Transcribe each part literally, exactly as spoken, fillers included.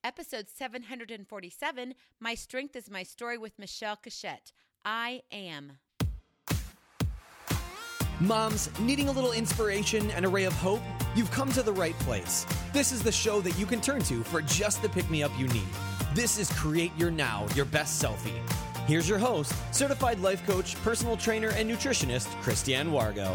Episode seven hundred forty-seven, My Strength is My Story with Michelle Cachette. I am. Moms, needing a little inspiration and a ray of hope? You've come to the right place. This is the show that you can turn to for just the pick-me-up you need. This is Create Your Now, Your Best Selfie. Here's your host, certified life coach, personal trainer, and nutritionist, Christiane Wargo.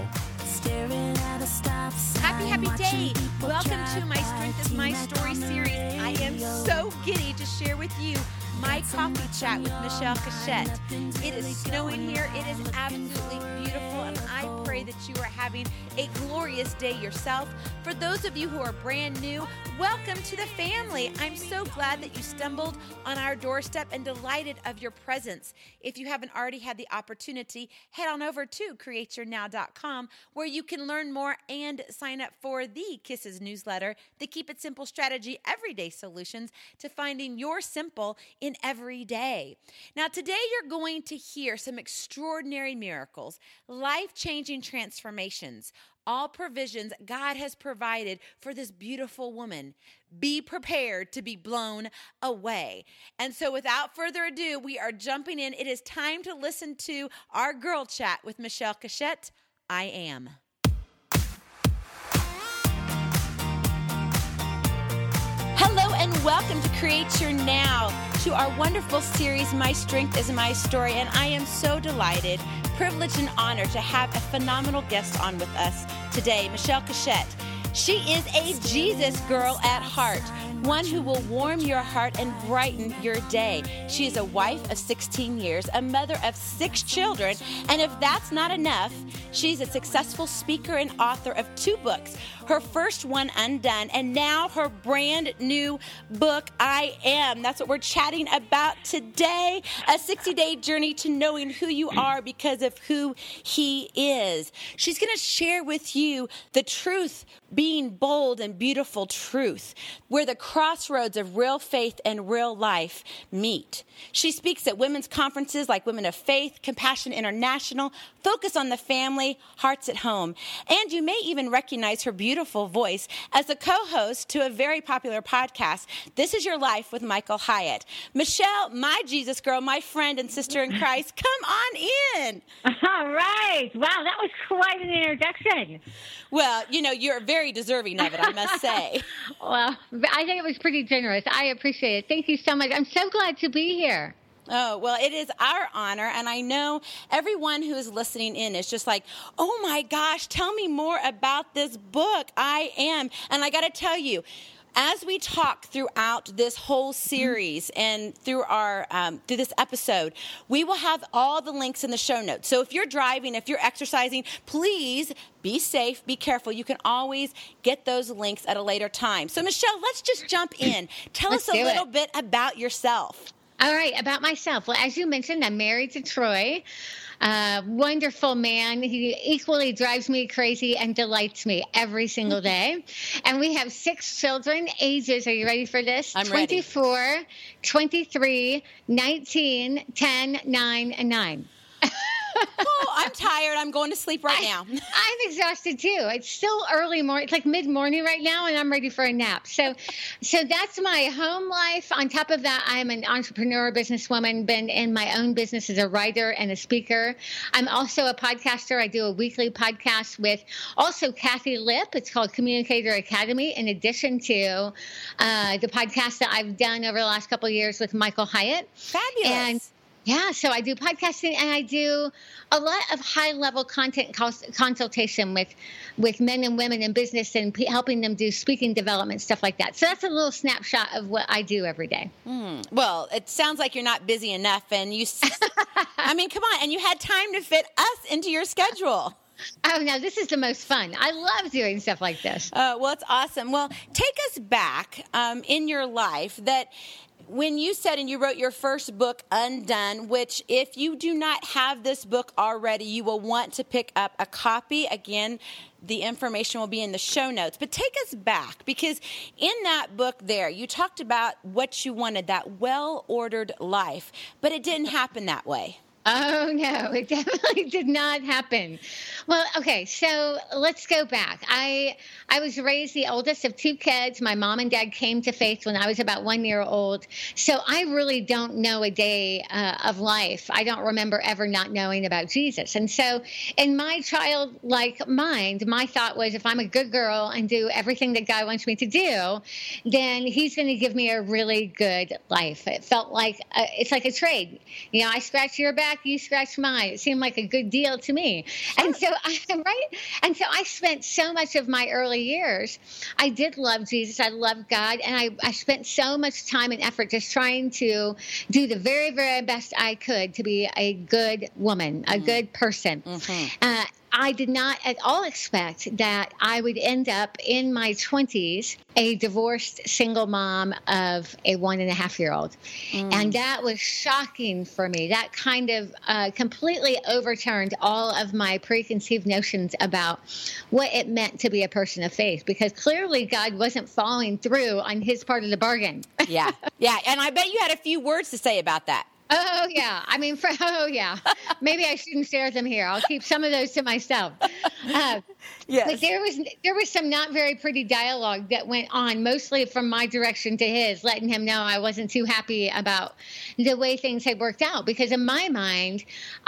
Happy, happy day. Welcome to My Strength is My Story series. I am so giddy to share with you my coffee chat with Michelle Cachette. It is snowing here. It is absolutely beautiful, and I pray that you are having a glorious day yourself. For those of you who are brand new, welcome to the family. I'm so glad that you stumbled on our doorstep and delighted of your presence. If you haven't already had the opportunity, head on over to create your now dot com where you can learn more and sign up for the Kisses newsletter, the Keep It Simple Strategy Everyday Solutions to finding your simple in every day. Now, today you're going to hear some extraordinary miracles, life-changing transformations, all provisions God has provided for this beautiful woman. Be prepared to be blown away. And so without further ado, we are jumping in. It is time to listen to our girl chat with Michelle Cachette. I am. Hello and welcome to Create Your Now, to our wonderful series, My Strength is My Story. And I am so delighted, privileged, and honored to have a phenomenal guest on with us today, Michelle Cachette. She is a Jesus girl at heart, one who will warm your heart and brighten your day. She is a wife of sixteen years, a mother of six children, and if that's not enough, she's a successful speaker and author of two books. Her first one, Undone, and now her brand new book, I Am. That's what we're chatting about today, a sixty-day journey to knowing who you are because of who He is. She's going to share with you the truth, being bold and beautiful truth, where the crossroads of real faith and real life meet. She speaks at women's conferences like Women of Faith, Compassion International, Focus on the Family, Hearts at Home. And you may even recognize her beautiful voice as a co-host to a very popular podcast, This Is Your Life with Michael Hyatt. Michelle, my Jesus girl, my friend and sister in Christ, come on in. All right. Wow, that was quite an introduction. Well, you know, you're very deserving of it, I must say. Well, I think it was pretty generous. I appreciate it. Thank you so much. I'm so glad to be here. Oh, well, it is our honor, and I know everyone who is listening in is just like, oh my gosh, tell me more about this book, I Am. And I got to tell you, as we talk throughout this whole series and through our um, through this episode, we will have all the links in the show notes. So if you're driving, if you're exercising, please be safe, be careful. You can always get those links at a later time. So Michelle, let's just jump in. Tell Let's us a little it. bit about yourself. All right, about myself. Well, as you mentioned, I'm married to Troy. Uh, wonderful man. He equally drives me crazy and delights me every single day. And we have six children. Ages, are you ready for this? I'm twenty-four, ready. twenty-three, nineteen, ten, nine, and nine. Oh, I'm tired. I'm going to sleep right now. I, I'm exhausted too. It's still early morning. It's like mid-morning right now, and I'm ready for a nap. So, so that's my home life. On top of that, I'm an entrepreneur, businesswoman. Been in my own business as a writer and a speaker. I'm also a podcaster. I do a weekly podcast with also Kathy Lipp. It's called Communicator Academy. In addition to uh, the podcast that I've done over the last couple of years with Michael Hyatt. Fabulous. And yeah, so I do podcasting and I do a lot of high-level content cons- consultation with with men and women in business and p- helping them do speaking development, stuff like that. So that's a little snapshot of what I do every day. Mm, well, it sounds like you're not busy enough. And you, I mean, come on. And you had time to fit us into your schedule. Oh, no, this is the most fun. I love doing stuff like this. Uh, well, it's awesome. Well, take us back um, in your life that when you said and you wrote your first book, Undone, which if you do not have this book already, you will want to pick up a copy. Again, the information will be in the show notes. But take us back, because in that book there, you talked about what you wanted, that well-ordered life, but it didn't happen that way. Oh, no, it definitely did not happen. Well, okay, so let's go back. I I was raised the oldest of two kids. My mom and dad came to faith when I was about one year old. So I really don't know a day uh, of life. I don't remember ever not knowing about Jesus. And so in my childlike mind, my thought was if I'm a good girl and do everything that God wants me to do, then he's going to give me a really good life. It felt like a, it's like a trade. You know, I scratch your back, you scratch mine. It seemed like a good deal to me. And so I, right? And so I spent so much of my early years, I did love Jesus. I loved God. And I, I spent so much time and effort just trying to do the very, very best I could to be a good woman, a mm-hmm. good person. Mm-hmm. Uh, I did not at all expect that I would end up in my twenties a divorced single mom of a one and a half year old. Mm. And that was shocking for me. That kind of uh, completely overturned all of my preconceived notions about what it meant to be a person of faith, because clearly God wasn't following through on his part of the bargain. Yeah. Yeah. And I bet you had a few words to say about that. Oh, yeah. I mean, for, oh, yeah. Maybe I shouldn't share them here. I'll keep some of those to myself. Uh, yes. But there was there was some not very pretty dialogue that went on, mostly from my direction to his, letting him know I wasn't too happy about the way things had worked out. Because in my mind,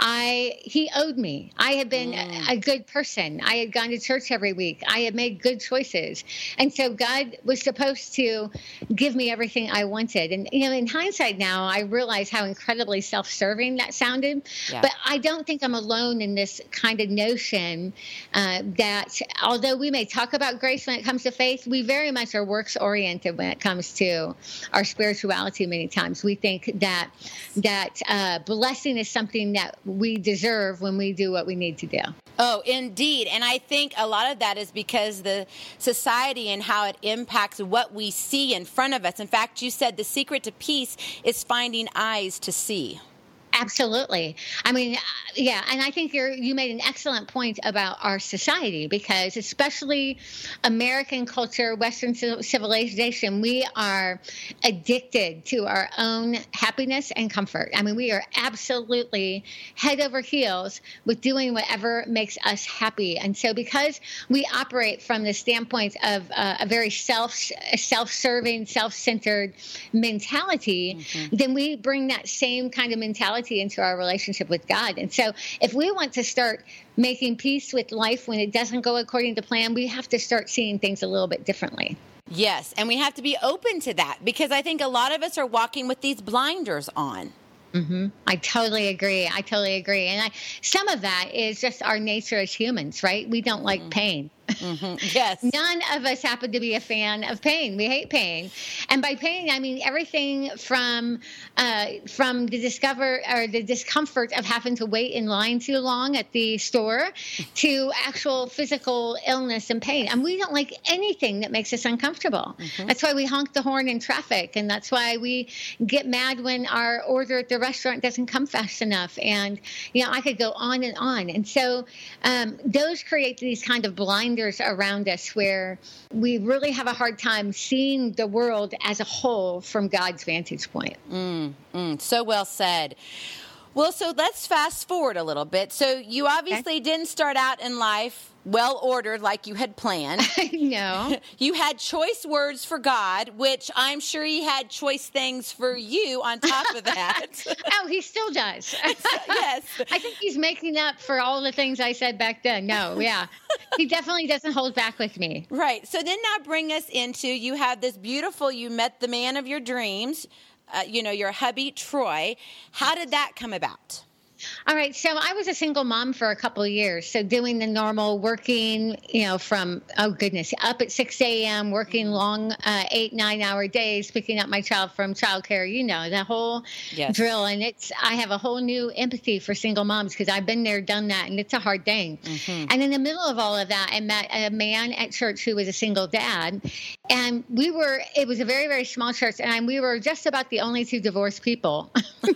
I he owed me. I had been mm. a, a good person. I had gone to church every week. I had made good choices. And so God was supposed to give me everything I wanted. And, you know, in hindsight now, I realize how incredible incredibly self-serving that sounded. Yeah. But I don't think I'm alone in this kind of notion uh, that although we may talk about grace when it comes to faith, we very much are works-oriented when it comes to our spirituality many times. We think that that uh, blessing is something that we deserve when we do what we need to do. Oh, indeed. And I think a lot of that is because the society and how it impacts what we see in front of us. In fact, you said the secret to peace is finding eyes to see. Absolutely. I mean, yeah, and I think you're, you made an excellent point about our society, because especially American culture, Western civilization, we are addicted to our own happiness and comfort. I mean, we are absolutely head over heels with doing whatever makes us happy. And so because we operate from the standpoint of uh, a very self, self-serving, self-centered mentality, mm-hmm. then we bring that same kind of mentality into our relationship with God. And so if we want to start making peace with life when it doesn't go according to plan, we have to start seeing things a little bit differently. Yes, and we have to be open to that, because I think a lot of us are walking with these blinders on. Mm-hmm. I totally agree. I totally agree. And I, some of that is just our nature as humans, right? We don't like mm-hmm. pain. Mm-hmm. Yes. None of us happen to be a fan of pain. We hate pain. And by pain, I mean everything from uh, from the discover or the discomfort of having to wait in line too long at the store to actual physical illness and pain. And we don't like anything that makes us uncomfortable. Mm-hmm. That's why we honk the horn in traffic. And that's why we get mad when our order at the restaurant doesn't come fast enough. And, you know, I could go on and on. And so um, those create these kind of blinders around us where we really have a hard time seeing the world as a whole from God's vantage point. Mm, mm, so well said. Well, so let's fast forward a little bit. So you obviously okay. didn't start out in life well ordered like you had planned. No. You had choice words for God, which I'm sure he had choice things for you on top of that. Oh, he still does. Yes. I think he's making up for all the things I said back then. No, yeah. He definitely doesn't hold back with me. Right. So then now bring us into, you have this beautiful, you met the man of your dreams, uh, you know, your hubby, Troy. How did that come about? All right. So I was a single mom for a couple of years. So doing the normal working, you know, from, oh, goodness, up at six a.m., working long uh, eight, nine hour days, picking up my child from childcare, you know, the whole yes. drill. And it's, I have a whole new empathy for single moms because I've been there, done that, and it's a hard thing. Mm-hmm. And in the middle of all of that, I met a man at church who was a single dad. And we were, it was a very, very small church. And we were just about the only two divorced people.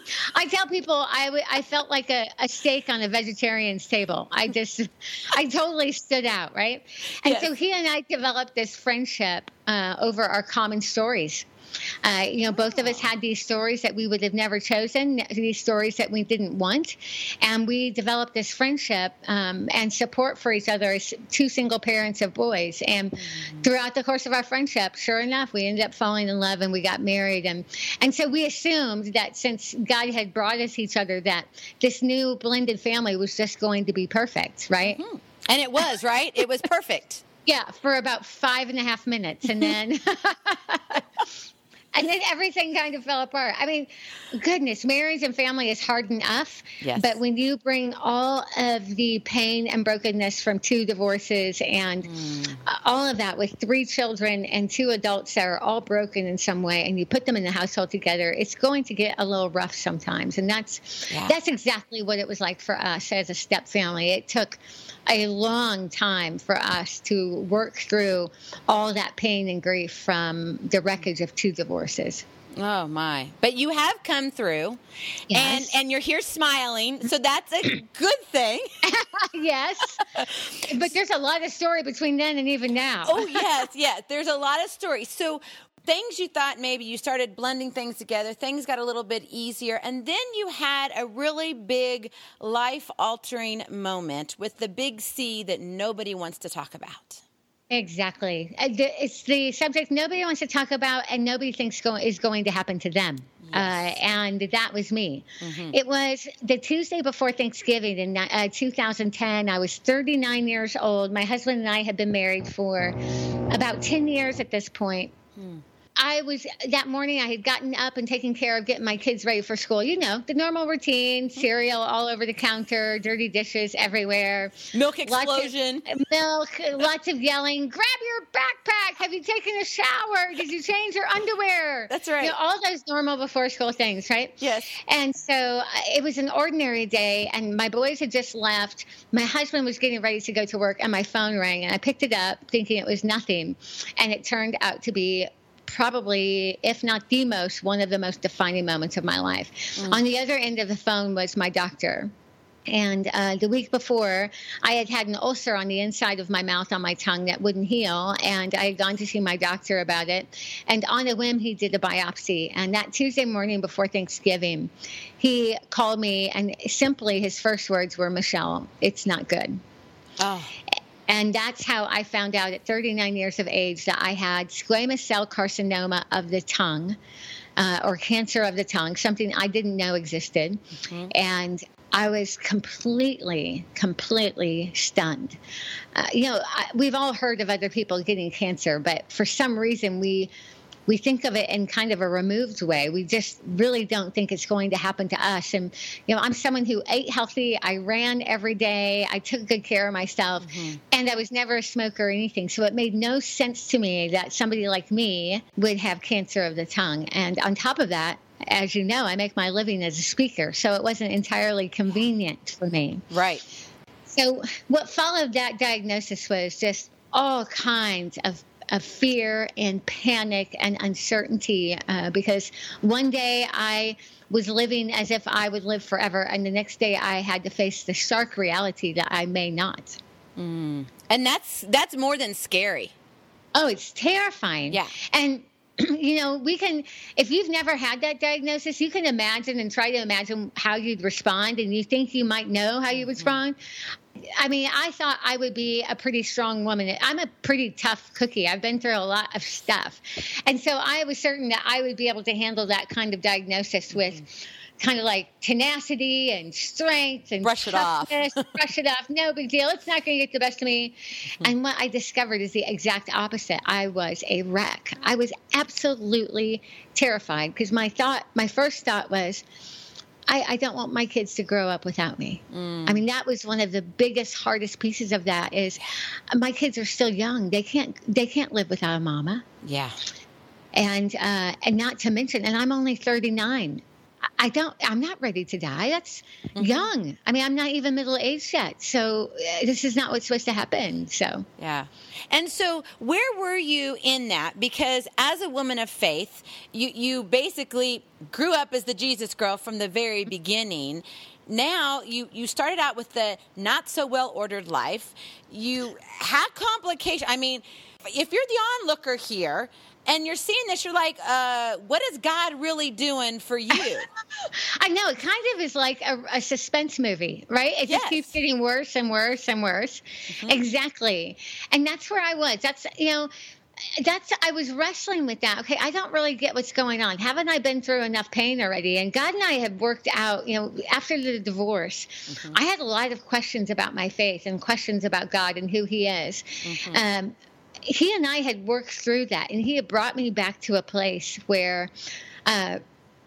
I tell people I, w- I felt like a, a steak on a vegetarian's table. I just, I totally stood out, right? And yes. so he and I developed this friendship uh, over our common stories. Uh, you know, both of us had these stories that we would have never chosen, these stories that we didn't want. And we developed this friendship um, and support for each other as two single parents of boys. And mm-hmm. throughout the course of our friendship, sure enough, we ended up falling in love and we got married. And, and so we assumed that since God had brought us each other, that this new blended family was just going to be perfect, right? Mm-hmm. And it was, right? It was perfect. Yeah, for about five and a half minutes. And then and then everything kind of fell apart. I mean, goodness, marriage and family is hard enough. Yes. But when you bring all of the pain and brokenness from two divorces and mm. all of that with three children and two adults that are all broken in some way, and you put them in the household together, it's going to get a little rough sometimes. And that's yeah. that's exactly what it was like for us as a step family. It took a long time for us to work through all that pain and grief from the wreckage of two divorces. Oh my. But you have come through yes. and, and you're here smiling. So that's a good thing. Yes. But there's a lot of story between then and even now. Oh, yes. Yes. There's a lot of story. So things you thought maybe you started blending things together, things got a little bit easier, and then you had a really big life-altering moment with the big C that nobody wants to talk about. Exactly. It's the subject nobody wants to talk about and nobody thinks go- is going to happen to them. Yes. Uh, and that was me. Mm-hmm. It was the Tuesday before Thanksgiving in uh, two thousand ten. I was thirty-nine years old. My husband and I had been married for about ten years at this point. Hmm. I was, that morning I had gotten up and taken care of getting my kids ready for school. You know, the normal routine, cereal all over the counter, dirty dishes everywhere. Milk explosion. Lots of milk, lots of yelling, grab your backpack. Have you taken a shower? Did you change your underwear? That's right. You know, all those normal before school things, right? Yes. And so uh, it was an ordinary day and my boys had just left. My husband was getting ready to go to work and my phone rang and I picked it up thinking it was nothing. And it turned out to be probably, if not the most, one of the most defining moments of my life. Mm. On the other end of the phone was my doctor. And uh, the week before, I had had an ulcer on the inside of my mouth on my tongue that wouldn't heal. And I had gone to see my doctor about it. And on a whim, he did a biopsy. And that Tuesday morning before Thanksgiving, he called me and simply his first words were, "Michelle, it's not good." Oh. And that's how I found out at thirty-nine years of age that I had squamous cell carcinoma of the tongue, uh, or cancer of the tongue, something I didn't know existed. Mm-hmm. And I was completely, completely stunned. Uh, you know, I, we've all heard of other people getting cancer, but for some reason we we think of it in kind of a removed way. We just really don't think it's going to happen to us. And, you know, I'm someone who ate healthy. I ran every day. I took good care of myself. Mm-hmm. And I was never a smoker or anything. So it made no sense to me that somebody like me would have cancer of the tongue. And on top of that, as you know, I make my living as a speaker. So it wasn't entirely convenient for me. Right. So what followed that diagnosis was just all kinds of of fear and panic and uncertainty, uh, because one day I was living as if I would live forever, and the next day I had to face the stark reality that I may not. Mm. And that's that's more than scary. Oh, it's terrifying. Yeah. And you know, we can, if you've never had that diagnosis, you can imagine and try to imagine how you'd respond, and you think you might know how you would respond. I mean, I thought I would be a pretty strong woman. I'm a pretty tough cookie. I've been through a lot of stuff. And so I was certain that I would be able to handle that kind of diagnosis with kind of like tenacity and strength and brush it off. Brush it off. No big deal. It's not going to get the best of me. Mm-hmm. And what I discovered is the exact opposite. I was a wreck. I was absolutely terrified because my thought, my first thought was, I, I don't want my kids to grow up without me. Mm. I mean, that was one of the biggest, hardest pieces of that is my kids are still young. They can't, they can't live without a mama. Yeah. And, uh, and not to mention, and I'm only thirty-nine. I don't, I'm not ready to die. That's mm-hmm. young. I mean, I'm not even middle aged yet. So uh, this is not what's supposed to happen. So, yeah. And so where were you in that? Because as a woman of faith, you, you basically grew up as the Jesus girl from the very beginning. Now you, you started out with the not so well ordered life. You had complications. I mean, if you're the onlooker here, and you're seeing this, you're like, uh, what is God really doing for you? I know. It kind of is like a, a suspense movie, right? It Yes. just keeps getting worse and worse and worse. Mm-hmm. Exactly. And that's where I was. That's, you know, that's, I was wrestling with that. Okay, I don't really get what's going on. Haven't I been through enough pain already? And God and I have worked out, you know, after the divorce, mm-hmm. I had a lot of questions about my faith and questions about God and who he is. Mm-hmm. Um, he and I had worked through that, and he had brought me back to a place where uh,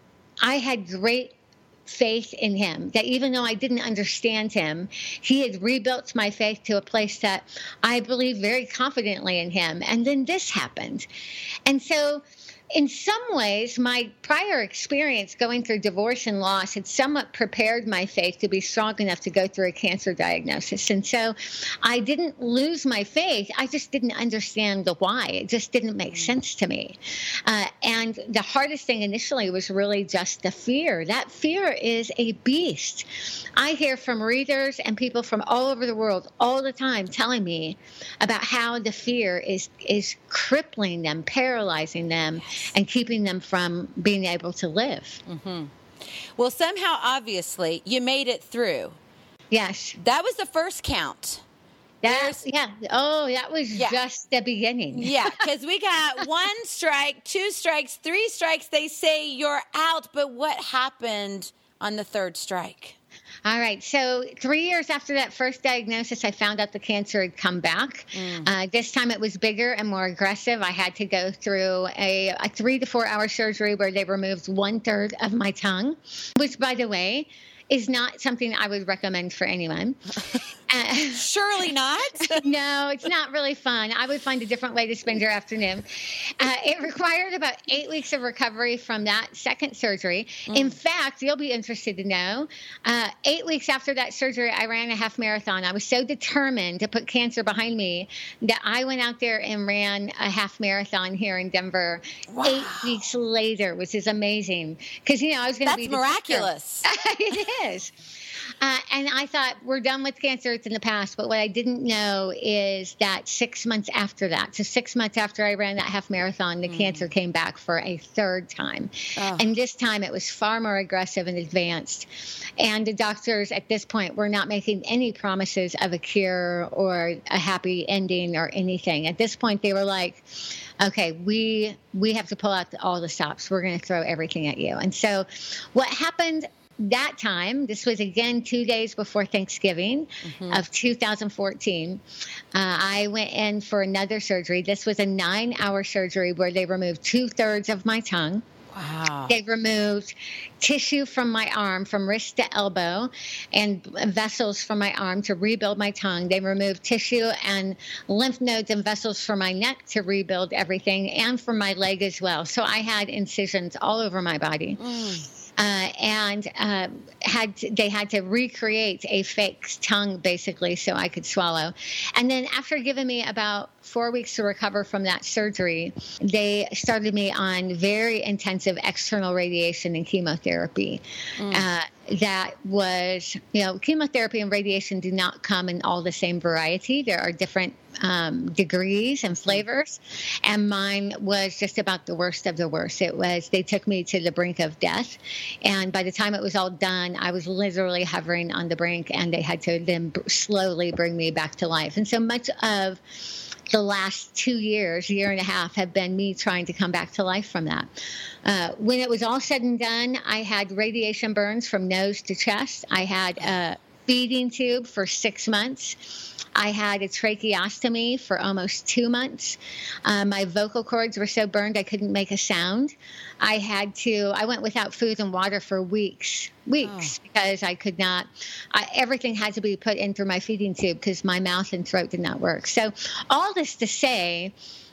I had great faith in him, that even though I didn't understand him, he had rebuilt my faith to a place that I believed very confidently in him. And then this happened. And so in some ways, my prior experience going through divorce and loss had somewhat prepared my faith to be strong enough to go through a cancer diagnosis. And so I didn't lose my faith. I just didn't understand the why. It just didn't make sense to me. Uh, and the hardest thing initially was really just the fear. That fear is a beast. I hear from readers and people from all over the world all the time telling me about how the fear is, is crippling them, paralyzing them, and keeping them from being able to live. Mm-hmm. Well, somehow, obviously, you made it through. Yes. That was the first count. That's, yeah. Oh, that was yeah. just the beginning. Yeah, because we got one strike, two strikes, three strikes. They say you're out. But what happened on the third strike? All right. So three years after that first diagnosis, I found out the cancer had come back. Mm. Uh, this time it was bigger and more aggressive. I had to go through a, a three to four hour surgery where they removed one third of my tongue, which, by the way, is not something I would recommend for anyone. Uh, Surely not. No, it's not really fun. I would find a different way to spend your afternoon. Uh, it required about eight weeks of recovery from that second surgery. Mm. In fact, you'll be interested to know, uh, eight weeks after that surgery, I ran a half marathon. I was so determined to put cancer behind me that I went out there and ran a half marathon here in Denver. Wow. Eight weeks later, which is amazing. Because, you know, I was going to be... That's miraculous. It is. Uh, and I thought, we're done with cancer. It's in the past. But what I didn't know is that six months after that, so six months after I ran that half marathon, the mm. cancer came back for a third time. Oh. And this time it was far more aggressive and advanced. And the doctors at this point were not making any promises of a cure or a happy ending or anything. At this point, they were like, okay, we we have to pull out all the stops. We're going to throw everything at you. And so what happened that time, this was again two days before Thanksgiving mm-hmm. of two thousand fourteen, uh, I went in for another surgery. This was a nine-hour surgery where they removed two-thirds of my tongue. Wow. They removed tissue from my arm, from wrist to elbow, and vessels from my arm to rebuild my tongue. They removed tissue and lymph nodes and vessels from my neck to rebuild everything, and from my leg as well. So I had incisions all over my body. Mm. Uh, and uh, had to, they had to recreate a fake tongue, basically, so I could swallow. And then after giving me about four weeks to recover from that surgery, they started me on very intensive external radiation and chemotherapy. Mm. Uh, that was, you know, chemotherapy and radiation do not come in all the same variety. There are different um, degrees and flavors. And mine was just about the worst of the worst. It was, they took me to the brink of death. And by the time it was all done, I was literally hovering on the brink, and they had to then slowly bring me back to life. And so much of the last two years, year and a half, have been me trying to come back to life from that. Uh, when it was all said and done, I had radiation burns from nose to chest. I had a feeding tube for six months. I had a tracheostomy for almost two months. Uh, my vocal cords were so burned I couldn't make a sound. I had to, I went without food and water for weeks, weeks, oh. because I could not, I, everything had to be put in through my feeding tube because my mouth and throat did not work. So all this to say,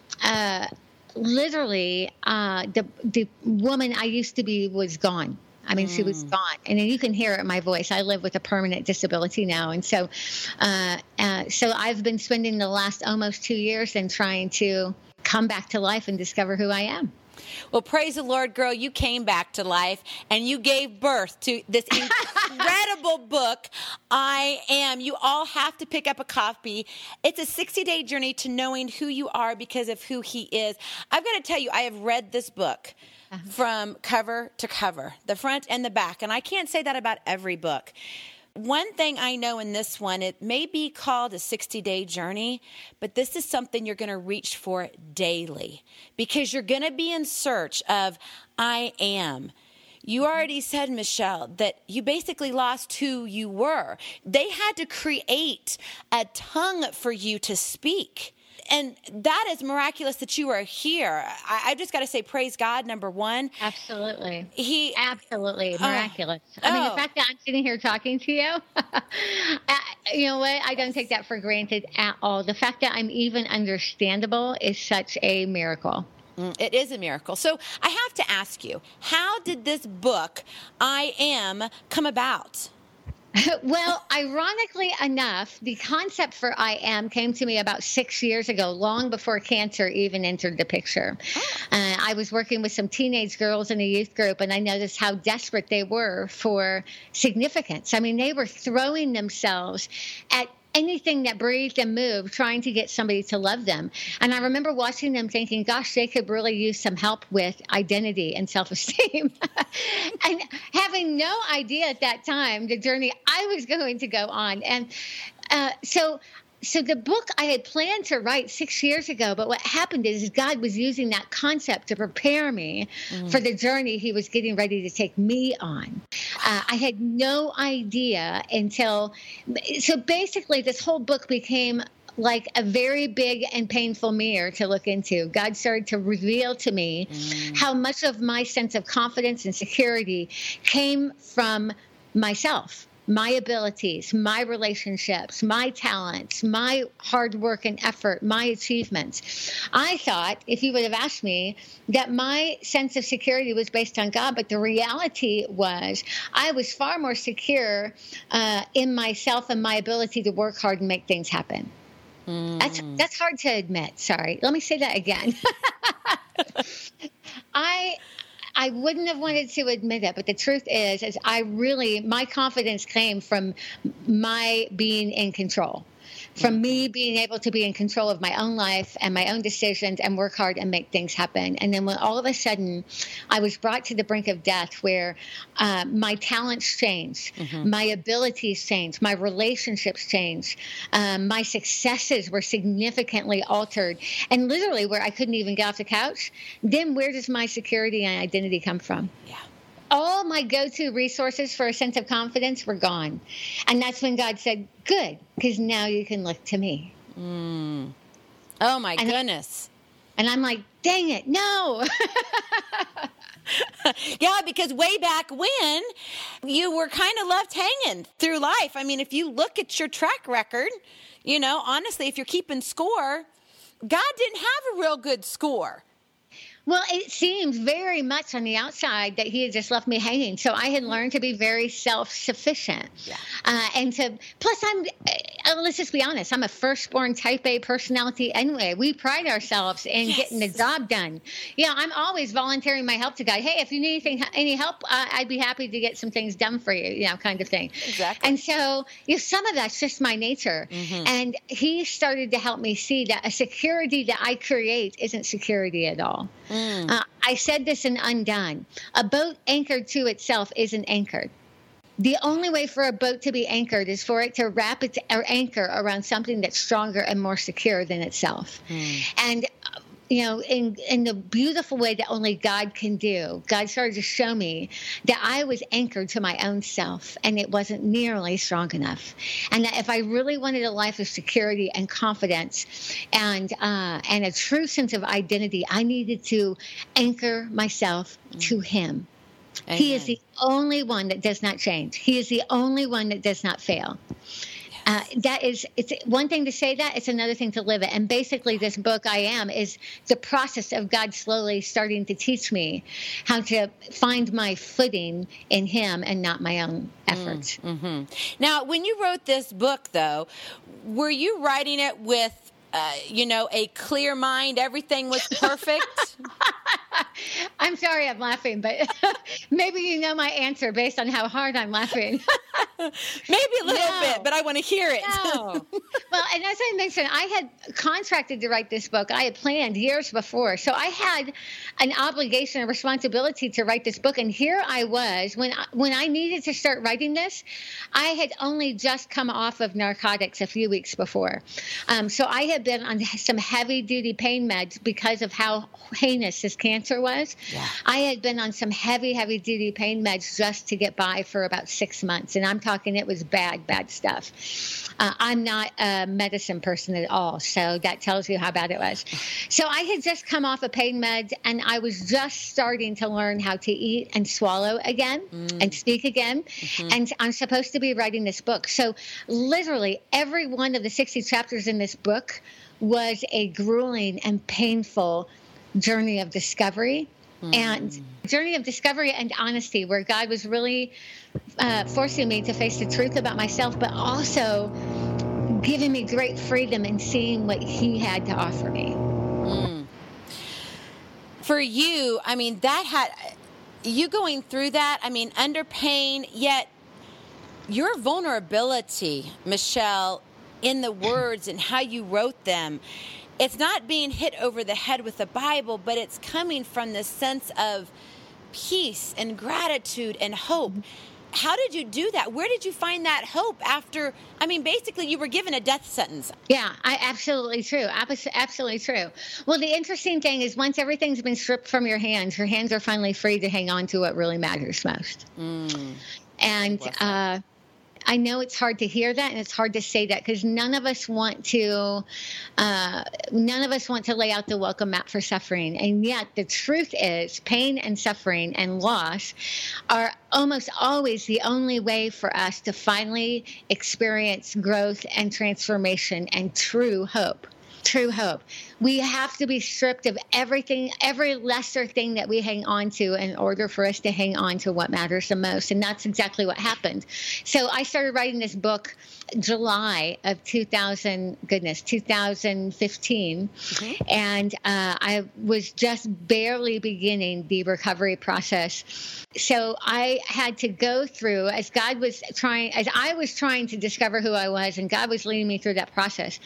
uh, literally, uh, the, the woman I used to be was gone. I mean, mm. she was gone. And then you can hear it in my voice. I live with a permanent disability now. And so uh, uh, so I've been spending the last almost two years then trying to come back to life and discover who I am. Well, praise the Lord, girl. You came back to life and you gave birth to this incredible book, I Am. You all have to pick up a copy. It's a sixty-day journey to knowing who you are because of who He is. I've got to tell you, I have read this book uh-huh. from cover to cover, the front and the back. And I can't say that about every book. One thing I know in this one, it may be called a sixty-day journey, but this is something you're going to reach for daily because you're going to be in search of I am. You already said, Michelle, that you basically lost who you were. They had to create a tongue for you to speak. And that is miraculous that you are here. I, I've just got to say, praise God, number one. Absolutely. He Absolutely miraculous. Uh, I mean, oh. the fact that I'm sitting here talking to you, you know what? I don't take that for granted at all. The fact that I'm even understandable is such a miracle. It is a miracle. So I have to ask you, how did this book, I Am, come about? Well, ironically enough, the concept for I Am came to me about six years ago, long before cancer even entered the picture. Oh. Uh, I was working with some teenage girls in a youth group, and I noticed how desperate they were for significance. I mean, they were throwing themselves at anything that breathed and moved, trying to get somebody to love them. And I remember watching them thinking, gosh, they could really use some help with identity and self-esteem. And having no idea at that time the journey I was going to go on. And uh, so So the book I had planned to write six years ago, but what happened is God was using that concept to prepare me mm. for the journey He was getting ready to take me on. Uh, I had no idea until, so basically this whole book became like a very big and painful mirror to look into. God started to reveal to me mm. how much of my sense of confidence and security came from myself. My abilities, my relationships, my talents, my hard work and effort, my achievements. I thought, if you would have asked me, that my sense of security was based on God, but the reality was I was far more secure uh, in myself and my ability to work hard and make things happen. Mm. That's that's hard to admit. Sorry. Let me say that again. I... I wouldn't have wanted to admit it, but the truth is, is I really, my confidence came from my being in control, from me being able to be in control of my own life and my own decisions and work hard and make things happen. And then when all of a sudden I was brought to the brink of death where uh, my talents changed, mm-hmm. my abilities changed, my relationships changed, um, my successes were significantly altered, and literally where I couldn't even get off the couch, then where does my security and identity come from? Yeah. All my go-to resources for a sense of confidence were gone. And that's when God said, good, because now you can look to me. Mm. Oh, my and goodness. I, and I'm like, dang it, no. Yeah, because way back when, you were kind of left hanging through life. I mean, if you look at your track record, you know, honestly, if you're keeping score, God didn't have a real good score. Well, it seems very much on the outside that He had just left me hanging. So I had learned to be very self-sufficient. Yeah. Uh, and to, plus I'm, uh, let's just be honest, I'm a firstborn type A personality anyway. We pride ourselves in yes. getting the job done. Yeah, I'm always volunteering my help to God. Hey, if you need anything, any help, uh, I'd be happy to get some things done for you, you know, kind of thing. Exactly. And so, you know, some of that's just my nature. Mm-hmm. And He started to help me see that a security that I create isn't security at all. Mm. Uh, I said this in Undone. A boat anchored to itself isn't anchored. The only way for a boat to be anchored is for it to wrap its or anchor around something that's stronger and more secure than itself. Mm. And, uh, you know, in, in the beautiful way that only God can do, God started to show me that I was anchored to my own self, and it wasn't nearly strong enough. And that if I really wanted a life of security and confidence and uh, and a true sense of identity, I needed to anchor myself mm. to Him. Amen. He is the only one that does not change. He is the only one that does not fail. Uh, that is, it's one thing to say that, it's another thing to live it. And basically this book, I Am, is the process of God slowly starting to teach me how to find my footing in Him and not my own efforts. Mm-hmm. Now, when you wrote this book, though, were you writing it with, uh, you know, a clear mind? Everything was perfect? I'm sorry I'm laughing, but maybe you know my answer based on how hard I'm laughing. Maybe a little no. bit, but I want to hear it. No. Well, and as I mentioned, I had contracted to write this book. I had planned years before. So I had an obligation, a responsibility to write this book. And here I was, when I, when I needed to start writing this, I had only just come off of narcotics a few weeks before. Um, so I had been on some heavy-duty pain meds because of how heinous this cancer was. Yeah. I had been on some heavy, heavy-duty pain meds just to get by for about six months. And I'm talking it was bad, bad stuff. Uh, I'm not a medicine person at all, so that tells you how bad it was. So I had just come off of pain meds, and I was just starting to learn how to eat and swallow again mm. and speak again. Mm-hmm. And I'm supposed to be writing this book. So literally every one of the sixty chapters in this book was a grueling and painful journey of discovery mm. and journey of discovery and honesty, where God was really uh, forcing me to face the truth about myself, but also giving me great freedom in seeing what He had to offer me. Mm. For you, I mean, that had you going through that, I mean, under pain, yet your vulnerability, Michelle, in the words and how you wrote them, it's not being hit over the head with the Bible, but it's coming from this sense of peace and gratitude and hope. How did you do that? Where did you find that hope after, I mean, basically you were given a death sentence? Yeah, I, absolutely true. Absolutely true. Well, the interesting thing is once everything's been stripped from your hands, your hands are finally free to hang on to what really matters most. Mm. And uh, I know it's hard to hear that and it's hard to say that because none of us want to, uh, none of us want to lay out the welcome mat for suffering. And yet the truth is pain and suffering and loss are almost always the only way for us to finally experience growth and transformation and true hope. True hope. We have to be stripped of everything, every lesser thing that we hang on to in order for us to hang on to what matters the most. And that's exactly what happened. So I started writing this book July of two thousand, goodness, two thousand fifteen. Mm-hmm. And uh, I was just barely beginning the recovery process. So I had to go through, as God was trying, as I was trying to discover who I was, and God was leading me through that process,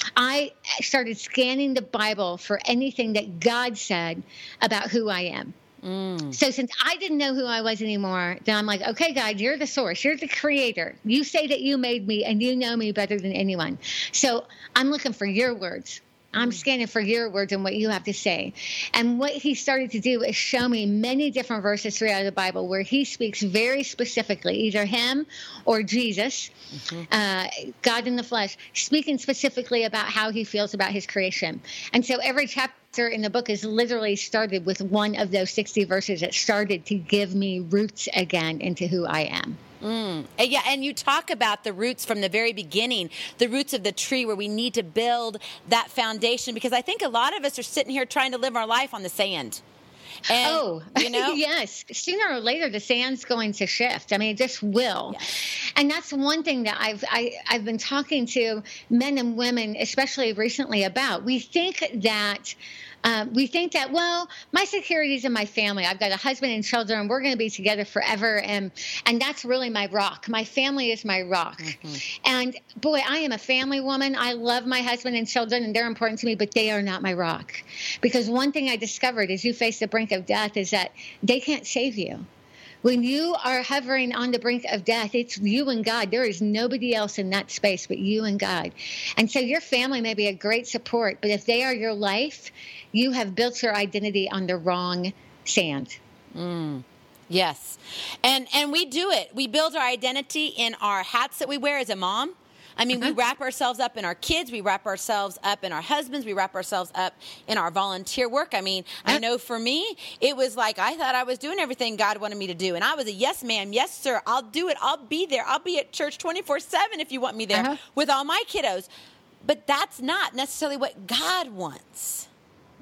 I started scanning the Bible for anything that God said about who I am. Mm. So since I didn't know who I was anymore, then I'm like, okay, God, you're the source. You're the creator. You say that you made me and you know me better than anyone. So I'm looking for your words. I'm scanning for your words and what you have to say. And what he started to do is show me many different verses throughout the Bible where he speaks very specifically, either him or Jesus, mm-hmm. uh, God in the flesh, speaking specifically about how he feels about his creation. And so every chapter in the book is literally started with one of those sixty verses that started to give me roots again into who I am. Mm. Yeah, and you talk about the roots from the very beginning, the roots of the tree where we need to build that foundation, because I think a lot of us are sitting here trying to live our life on the sand. And, oh, you know? Yes. Sooner or later, the sand's going to shift. I mean, it just will. Yes. And that's one thing that I've I, I've been talking to men and women, especially recently, about. We think that Um, we think that, well, my security is in my family. I've got a husband and children, and we're going to be together forever. And and that's really my rock. My family is my rock. Mm-hmm. And boy, I am a family woman. I love my husband and children, and they're important to me, but they are not my rock. Because one thing I discovered as you face the brink of death is that they can't save you. When you are hovering on the brink of death, it's you and God. There is nobody else in that space but you and God. And so your family may be a great support, but if they are your life, you have built your identity on the wrong sand. Mm. Yes. And and we do it. We build our identity in our hats that we wear as a mom. I mean, uh-huh. we wrap ourselves up in our kids. We wrap ourselves up in our husbands. We wrap ourselves up in our volunteer work. I mean, uh-huh. I know for me, it was like I thought I was doing everything God wanted me to do. And I was a yes, ma'am. Yes, sir. I'll do it. I'll be there. I'll be at church twenty-four seven if you want me there uh-huh. with all my kiddos. But that's not necessarily what God wants.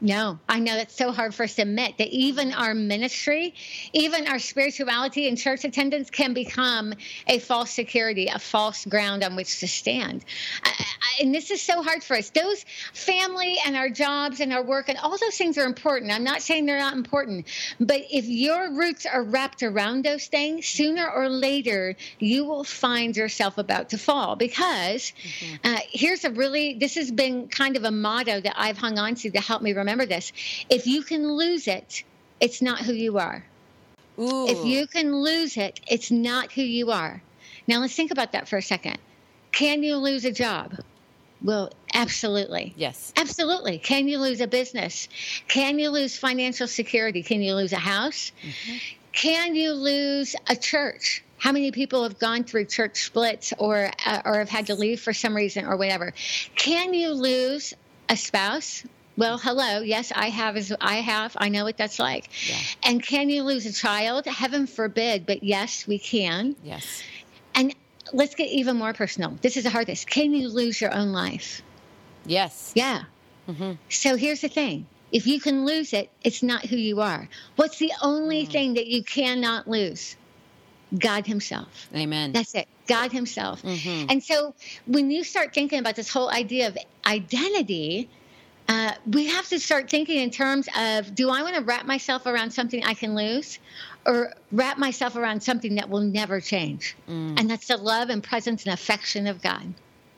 No, I know that's so hard for us to admit that even our ministry, even our spirituality and church attendance can become a false security, a false ground on which to stand. I, I, and this is so hard for us. Those family and our jobs and our work and all those things are important. I'm not saying they're not important, but if your roots are wrapped around those things, sooner or later, you will find yourself about to fall because mm-hmm. uh, here's a really, this has been kind of a motto that I've hung on to to help me remember this. If you can lose it, it's not who you are. Ooh. If you can lose it, it's not who you are. Now let's think about that for a second. Can you lose a job? Well, absolutely. Yes. Absolutely. Can you lose a business? Can you lose financial security? Can you lose a house? Mm-hmm. Can you lose a church? How many people have gone through church splits or uh, or have had to leave for some reason or whatever? Can you lose a spouse? Well, hello. Yes, I have. As I have. I know what that's like. Yeah. And can you lose a child? Heaven forbid, but yes, we can. Yes. And let's get even more personal. This is the hardest. Can you lose your own life? Yes. Yeah. Mm-hmm. So here's the thing. If you can lose it, it's not who you are. What's the only mm. thing that you cannot lose? God himself. Amen. That's it. God himself. Mm-hmm. And so when you start thinking about this whole idea of identity, uh, we have to start thinking in terms of, do I want to wrap myself around something I can lose or wrap myself around something that will never change? Mm. And that's the love and presence and affection of God.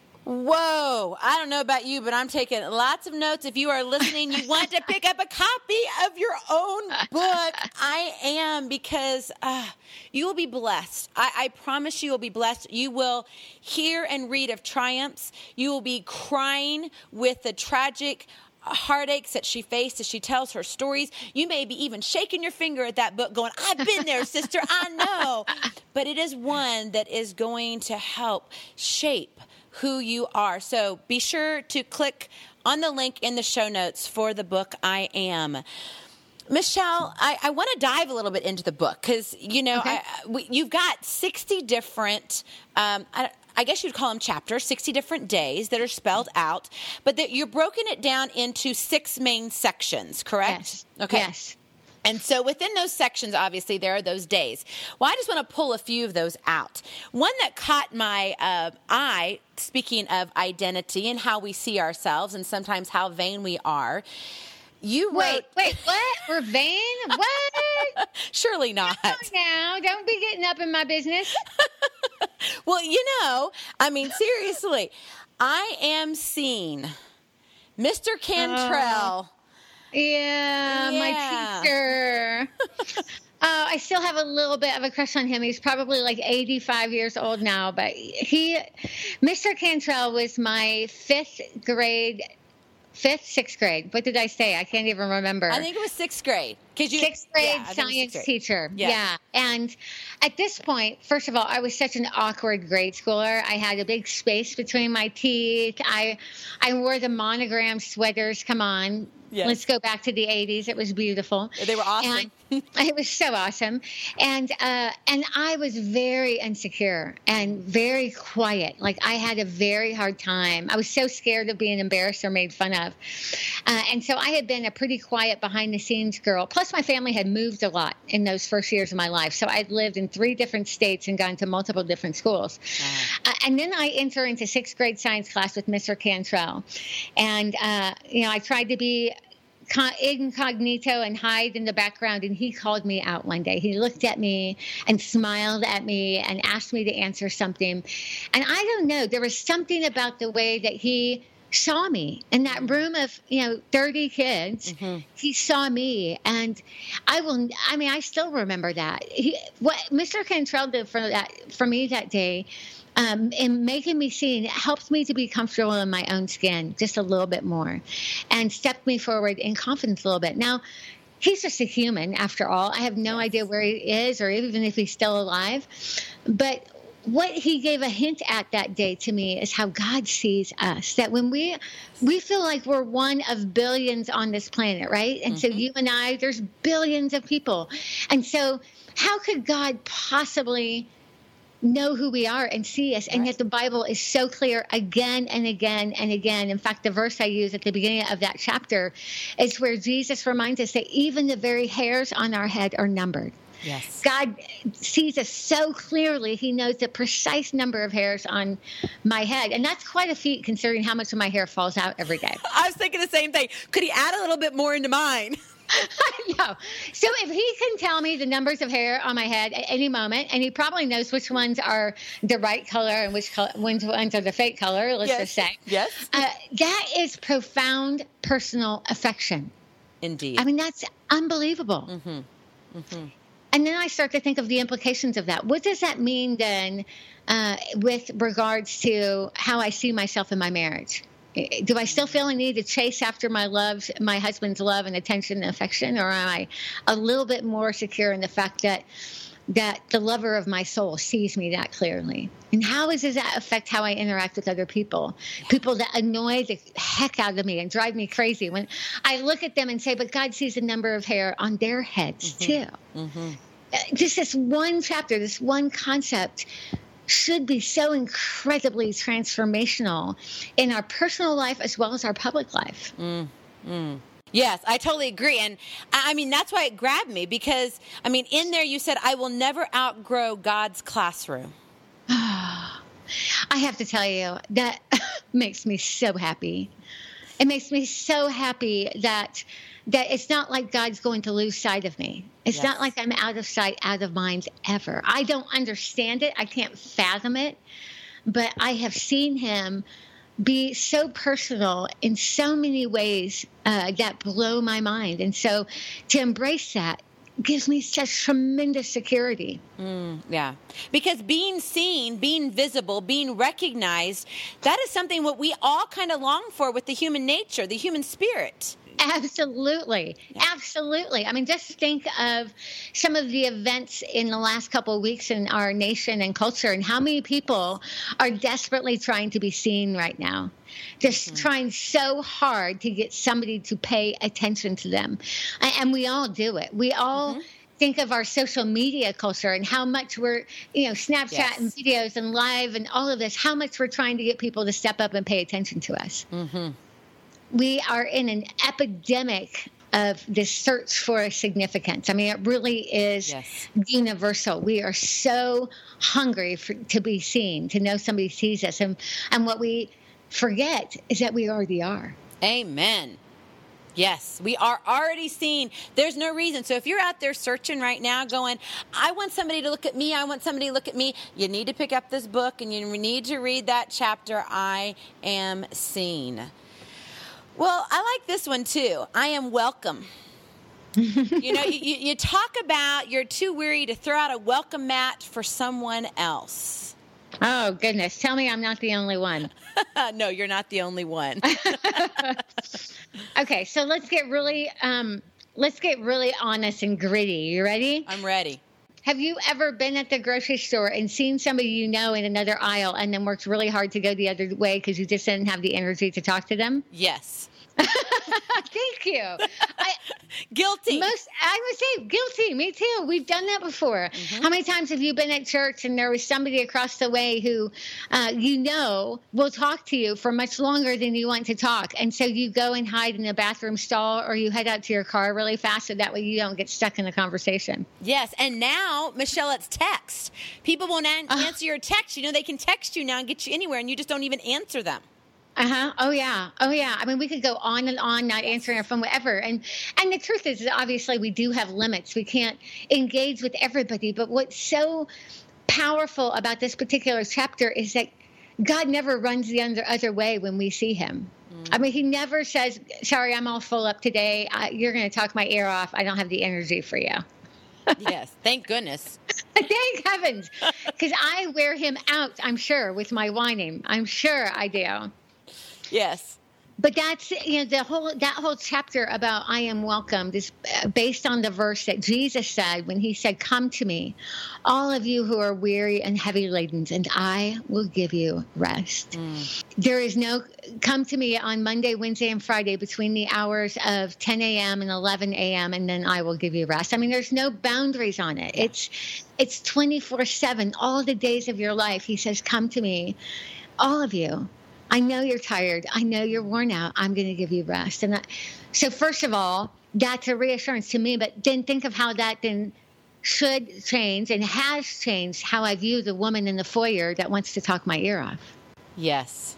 Whoa. I don't know about you, but I'm taking lots of notes. If you are listening, you want to pick up a copy of your own book. I am, because uh, you will be blessed. I, I promise you will be blessed. You will hear and read of triumphs. You will be crying with the tragic heartaches that she faced as she tells her stories. You may be even shaking your finger at that book going, I've been there, sister, I know. But it is one that is going to help shape who you are. So be sure to click on the link in the show notes for the book, I Am. Michelle, I, I want to dive a little bit into the book because, you know, okay. I, we, you've got sixty different, um, I, I guess you'd call them chapters, sixty different days that are spelled out, but that you're broken it down into six main sections, correct? Yes. Okay. Yes. And so within those sections, obviously, there are those days. Well, I just want to pull a few of those out. One that caught my uh, eye, speaking of identity and how we see ourselves and sometimes how vain we are, you wrote... Wait, wait, what? We're vain? What? Surely not. Come on now, don't be getting up in my business. Well, you know, I mean, seriously, I am seen. Mister Cantrell... Uh. Yeah, yeah, my teacher. uh, I still have a little bit of a crush on him. He's probably like eighty-five years old now, but he, Mister Cantrell was my fifth grade, fifth, sixth grade. What did I say? I can't even remember. I think it was sixth grade. You, sixth grade yeah, science grade. teacher. Yeah. yeah. And at this point, first of all, I was such an awkward grade schooler. I had a big space between my teeth. I, I wore the monogram sweaters. Come on. Yes. Let's go back to the eighties. It was beautiful. They were awesome. And it was so awesome. And uh, and I was very insecure and very quiet. Like I had a very hard time. I was so scared of being embarrassed or made fun of. Uh, and so I had been a pretty quiet behind the scenes girl. Plus my family had moved a lot in those first years of my life. So I'd lived in three different states and gone to multiple different schools. Wow. Uh, and then I enter into sixth grade science class with Mister Cantrell. And, uh, you know, I tried to be incognito and hide in the background, and he called me out one day. He looked at me and smiled at me and asked me to answer something. And I don't know, there was something about the way that he saw me in that room of, you know, thirty kids. Mm-hmm. He saw me, and I will, I mean, I still remember that. He, what Mister Cantrell did for that, for me that day, Um, and making me see, it helped me to be comfortable in my own skin just a little bit more and stepped me forward in confidence a little bit. Now, he's just a human after all. I have no yes. idea where he is or even if he's still alive. But what he gave a hint at that day to me is how God sees us, that when we we feel like we're one of billions on this planet, right? And mm-hmm. so you and I, there's billions of people. And so how could God possibly know who we are and see us. And Right. yet the Bible is so clear again and again and again. In fact, the verse I use at the beginning of that chapter is where Jesus reminds us that even the very hairs on our head are numbered. Yes. God sees us so clearly. He knows the precise number of hairs on my head. And that's quite a feat considering how much of my hair falls out every day. I was thinking the same thing. Could he add a little bit more into mine? No. So if he can tell me the numbers of hair on my head at any moment, and he probably knows which ones are the right color and which color, which ones are the fake color, let's Yes. just say. Yes. Uh, that is profound personal affection. Indeed. I mean, that's unbelievable. Mm-hmm. Mm-hmm. And then I start to think of the implications of that. What does that mean then uh, with regards to how I see myself in my marriage? Do I still feel a need to chase after my love, my husband's love and attention and affection, or am I a little bit more secure in the fact that that the lover of my soul sees me that clearly? And how does that affect how I interact with other people? People that annoy the heck out of me and drive me crazy. When I look at them and say, but God sees the number of hair on their heads Mm-hmm. too. Mm-hmm. Just this one chapter, this one concept should be so incredibly transformational in our personal life as well as our public life. Mm, mm. Yes, I totally agree. And I I mean, that's why it grabbed me because, I mean, in there you said, I will never outgrow God's classroom. I have to tell you, that makes me so happy. It makes me so happy that that it's not like God's going to lose sight of me. It's Yes. not like I'm out of sight, out of mind ever. I don't understand it. I can't fathom it. But I have seen him be so personal in so many ways uh, that blow my mind. And so to embrace that gives me such tremendous security. Mm, yeah. Because being seen, being visible, being recognized, that is something what we all kind of long for with the human nature, the human spirit. Absolutely. Yeah. Absolutely. I mean, just think of some of the events in the last couple of weeks in our nation and culture and how many people are desperately trying to be seen right now. Just Mm-hmm. trying so hard to get somebody to pay attention to them. And, and we all do it. We all Mm-hmm. think of our social media culture and how much we're, you know, Snapchat Yes. and videos and live and all of this, how much we're trying to get people to step up and pay attention to us. Mm-hmm. We are in an epidemic of this search for significance. I mean, it really is Yes. universal. We are so hungry for, to be seen, to know somebody sees us. And, and what we forget is that we already are. Amen. Yes, we are already seen. There's no reason. So if you're out there searching right now going, I want somebody to look at me, I want somebody to look at me, you need to pick up this book and you need to read that chapter, I Am Seen. Well, I like this one too. I am welcome. You know, you, you you talk about you're too weary to throw out a welcome mat for someone else. Oh, goodness. Tell me I'm not the only one. No, you're not the only one. Okay, so let's get really um, let's get really honest and gritty. You ready? I'm ready. Have you ever been at the grocery store and seen somebody you know in another aisle and then worked really hard to go the other way because you just didn't have the energy to talk to them? Yes. Thank you. I, Guilty. most, I would say guilty. Me too. We've done that before. Mm-hmm. How many times have you been at church and there was somebody across the way who, uh, you know, will talk to you for much longer than you want to talk, and so you go and hide in the bathroom stall or you head out to your car really fast so that way you don't get stuck in the conversation. Yes, and now, Michelle, it's text. People won't an- answer your text. You know, they can text you now and get you anywhere, and you just don't even answer them. Uh-huh. Oh, yeah. Oh, yeah. I mean, we could go on and on, not answering our phone, whatever. And and the truth is, obviously, we do have limits. We can't engage with everybody. But what's so powerful about this particular chapter is that God never runs the other, other way when we see him. I mean, he never says, sorry, I'm all full up today. I, you're going to talk my ear off. I don't have the energy for you. Yes, thank goodness. Thank heavens. Because I wear him out, I'm sure, with my whining. I'm sure I do. Yes. But that's, you know, the whole, that whole chapter about I am welcomed is based on the verse that Jesus said when he said, come to me, all of you who are weary and heavy laden, and I will give you rest. Mm. There is no, come to me on Monday, Wednesday, and Friday between the hours of ten a.m. and eleven a.m. and then I will give you rest. I mean, there's no boundaries on it. It's, it's twenty-four seven, all the days of your life. He says, come to me, all of you. I know you're tired. I know you're worn out. I'm going to give you rest. And that, so first of all, that's a reassurance to me, but then think of how that then should change and has changed how I view the woman in the foyer that wants to talk my ear off. Yes.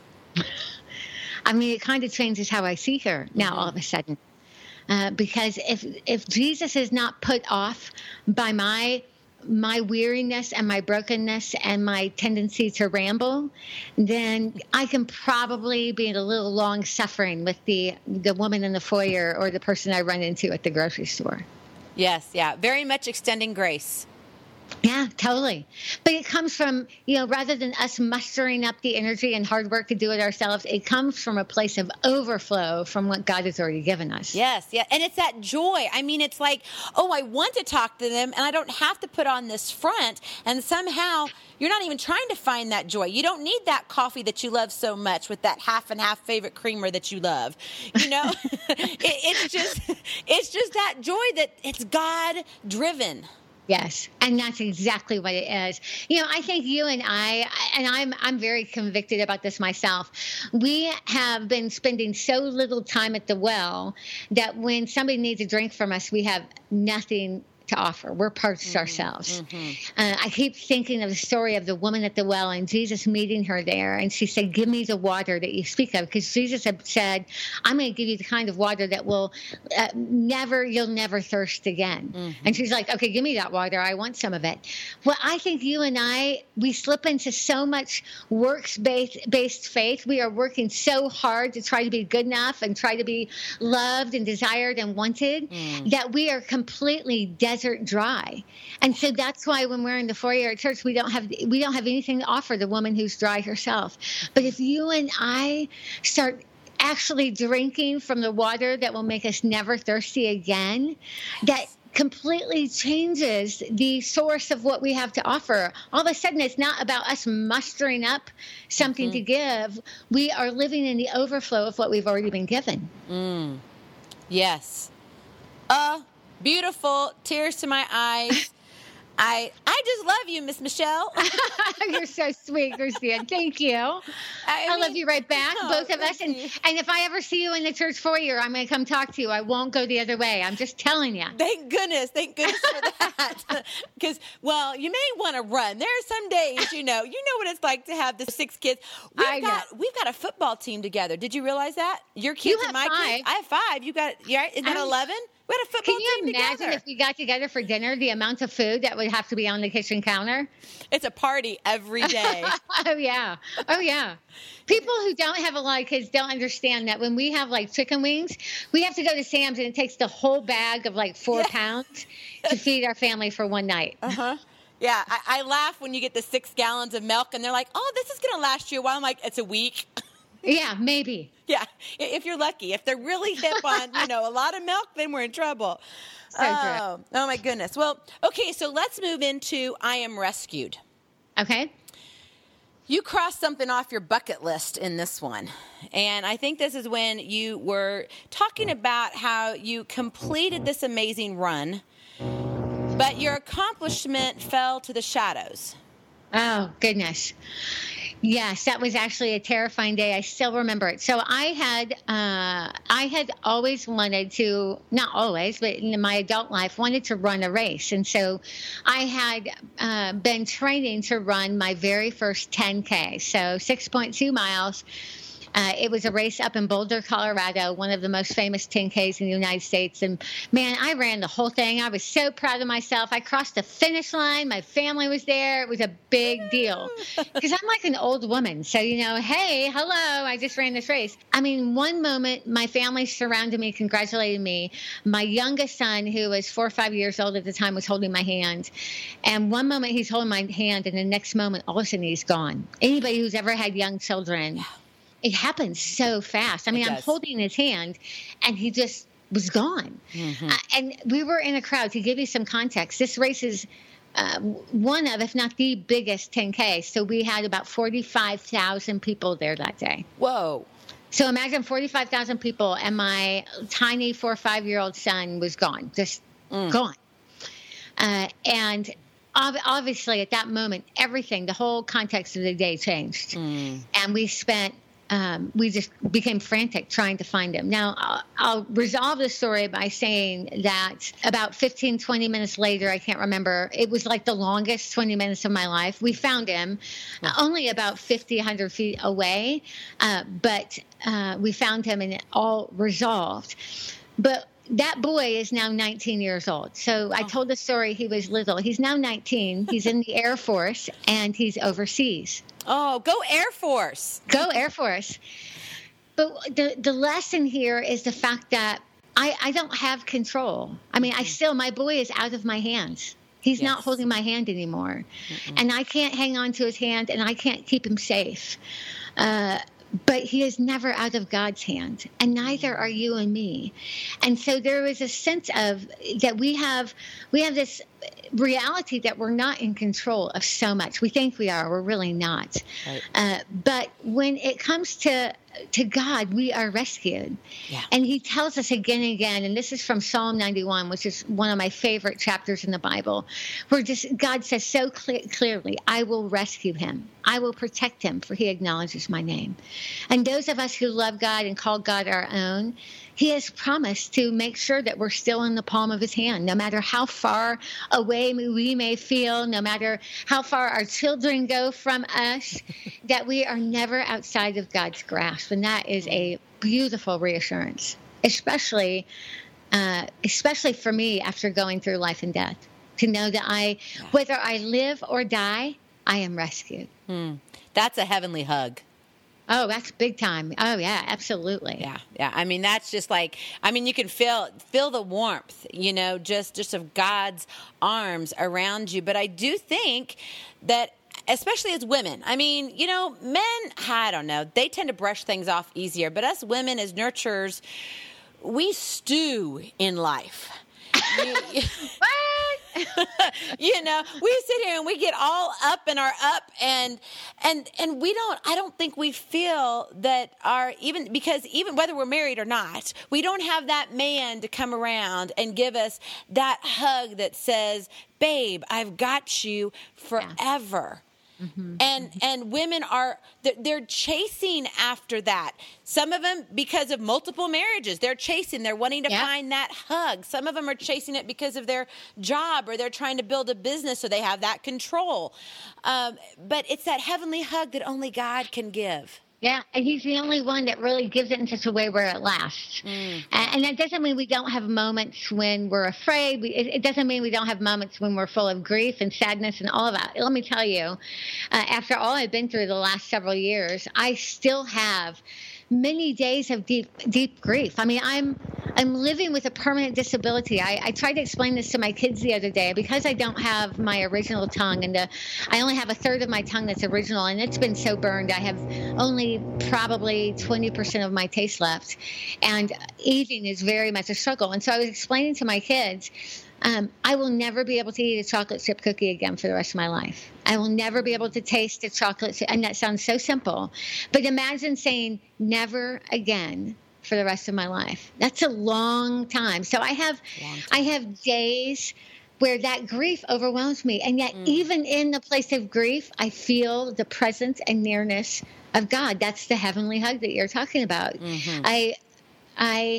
I mean, it kind of changes how I see her now mm-hmm. all of a sudden. Uh, because if if Jesus is not put off by my my weariness and my brokenness and my tendency to ramble, then I can probably be a little long suffering with the the woman in the foyer or the person I run into at the grocery store. Yes, yeah. Very much extending grace. Yeah, totally. But it comes from, you know, rather than us mustering up the energy and hard work to do it ourselves, it comes from a place of overflow from what God has already given us. Yes, yeah. And it's that joy. I mean, it's like, oh, I want to talk to them and I don't have to put on this front. And somehow you're not even trying to find that joy. You don't need that coffee that you love so much with that half and half favorite creamer that you love. You know, it, it's just, it's just that joy that it's God driven. Yes, and that's exactly what it is. You know, I think you and I, and I'm I'm very convicted about this myself, we have been spending so little time at the well that when somebody needs a drink from us, we have nothing to offer. We're parched mm-hmm, ourselves. Mm-hmm. Uh, I keep thinking of the story of the woman at the well and Jesus meeting her there. And she said, give me the water that you speak of. Because Jesus had said, I'm going to give you the kind of water that will uh, never, you'll never thirst again. Mm-hmm. And she's like, okay, give me that water. I want some of it. Well, I think you and I, we slip into so much works-based based faith. We are working so hard to try to be good enough and try to be loved and desired and wanted mm. that we are completely dead. Desert dry. And so that's why when we're in the foyer at church, we don't have we don't have anything to offer the woman who's dry herself. But if you and I start actually drinking from the water that will make us never thirsty again, that completely changes the source of what we have to offer. All of a sudden, it's not about us mustering up something mm-hmm. to give. We are living in the overflow of what we've already been given. Mm. Yes. Uh Beautiful. Tears to my eyes. I I just love you, Miss Michelle. You're so sweet, Christine. Thank you. I, I mean, love you right back, oh, both of us. And, and if I ever see you in the church foyer, I'm going to come talk to you. I won't go the other way. I'm just telling you. Thank goodness. Thank goodness for that. Because, well, you may want to run. There are some days, you know, you know what it's like to have the six kids. We've I got know. We've got a football team together. Did you realize that? Your kids you and my five. kids. I have five. You got, yeah, isn't that eleven? We had a football Can you team imagine together. if we got together for dinner, the amount of food that would have to be on the kitchen counter? It's a party every day. Oh, yeah. Oh, yeah. People who don't have a lot of kids don't understand that when we have, like, chicken wings, we have to go to Sam's, and it takes the whole bag of, like, four yeah. pounds to feed our family for one night. Uh-huh. Yeah, I, I laugh when you get the six gallons of milk, and they're like, oh, this is going to last you a while. I'm like, it's a week. Yeah, maybe. Yeah, if you're lucky. If they're really hip on, you know, a lot of milk, then we're in trouble. So oh, oh, my goodness. Well, okay, so let's move into I Am Rescued. Okay. You crossed something off your bucket list in this one. And I think this is when you were talking about how you completed this amazing run, but your accomplishment fell to the shadows. Oh, goodness. Yes, that was actually a terrifying day. I still remember it. So I had, uh, I had always wanted to, not always, but in my adult life, wanted to run a race. And so I had uh, been training to run my very first ten K, so six point two miles. Uh, it was a race up in Boulder, Colorado, one of the most famous ten Ks in the United States. And, man, I ran the whole thing. I was so proud of myself. I crossed the finish line. My family was there. It was a big deal because I'm like an old woman. So, you know, hey, hello, I just ran this race. I mean, one moment, my family surrounded me, congratulated me. My youngest son, who was four or five years old at the time, was holding my hand. And one moment he's holding my hand, and the next moment, all of a sudden, he's gone. Anybody who's ever had young children, it happens so fast. I mean, It I'm does. holding his hand, and he just was gone. Mm-hmm. Uh, and we were in a crowd. To give you some context, this race is uh, one of, if not the biggest ten K. So we had about forty-five thousand people there that day. Whoa. So imagine forty-five thousand people, and my tiny four or five-year-old son was gone, just Mm. gone. Uh, and ob- obviously, at that moment, everything, the whole context of the day changed. Mm. And we spent, um, we just became frantic trying to find him. Now, I'll, I'll resolve the story by saying that about fifteen, twenty minutes later, I can't remember, it was like the longest twenty minutes of my life. We found him uh, only about fifty, one hundred feet away, uh, but uh, we found him and it all resolved. But that boy is now nineteen years old. So I told the story, he was little. He's now nineteen. He's in the Air Force, and he's overseas. Oh, go Air Force. Go Air Force. But the, the lesson here is the fact that I, I don't have control. I mean, I still, my boy is out of my hands. He's not Yes. holding my hand anymore. And I can't hang on to his hand, and I can't keep him safe. Uh, but he is never out of God's hand, and neither are you and me. And so there is a sense of that we have, we have this reality that we're not in control of so much. We think we are, we're really not. Right. Uh, but when it comes to to God, we are rescued. Yeah. And he tells us again and again, and this is from Psalm ninety-one, which is one of my favorite chapters in the Bible, where just God says so cle- clearly, I will rescue him. I will protect him, for he acknowledges my name. And those of us who love God and call God our own, he has promised to make sure that we're still in the palm of his hand, no matter how far away we may feel, no matter how far our children go from us, that we are never outside of God's grasp. And that is a beautiful reassurance, especially, uh, especially for me after going through life and death, to know that I, whether I live or die, I am rescued. Hmm. That's a heavenly hug. Oh, that's big time. Oh, yeah, absolutely. Yeah, yeah. I mean, that's just like, I mean, you can feel feel the warmth, you know, just just of God's arms around you. But I do think that, especially as women, I mean, you know, men, I don't know, they tend to brush things off easier. But us women as nurturers, we stew in life. You, you, you know, we sit here and we get all up in our up, and and and we don't. I don't think we feel that our even because even whether we're married or not, we don't have that man to come around and give us that hug that says, "Babe, I've got you forever." Mm-hmm. And and women are they're chasing after that. Some of them because of multiple marriages. They're chasing. They're wanting to yeah. find that hug. Some of them are chasing it because of their job, or they're trying to build a business so they have that control. Um, but it's that heavenly hug that only God can give. Yeah, and he's the only one that really gives it in such a way where it lasts. Mm. And that doesn't mean we don't have moments when we're afraid. We, it, it doesn't mean we don't have moments when we're full of grief and sadness and all of that. Let me tell you, uh, after all I've been through the last several years, I still have many days of deep, deep grief. I mean, I'm I'm living with a permanent disability. I, I tried to explain this to my kids the other day. Because I don't have my original tongue, and the, I only have a third of my tongue that's original, and it's been so burned, I have only probably twenty percent of my taste left. And eating is very much a struggle. And so I was explaining to my kids, Um, I will never be able to eat a chocolate chip cookie again for the rest of my life. I will never be able to taste a chocolate chip. And that sounds so simple. But imagine saying never again for the rest of my life. That's a long time. So I have, I have days where that grief overwhelms me. And yet mm. even in the place of grief, I feel the presence and nearness of God. That's the heavenly hug that you're talking about. Mm-hmm. I, I,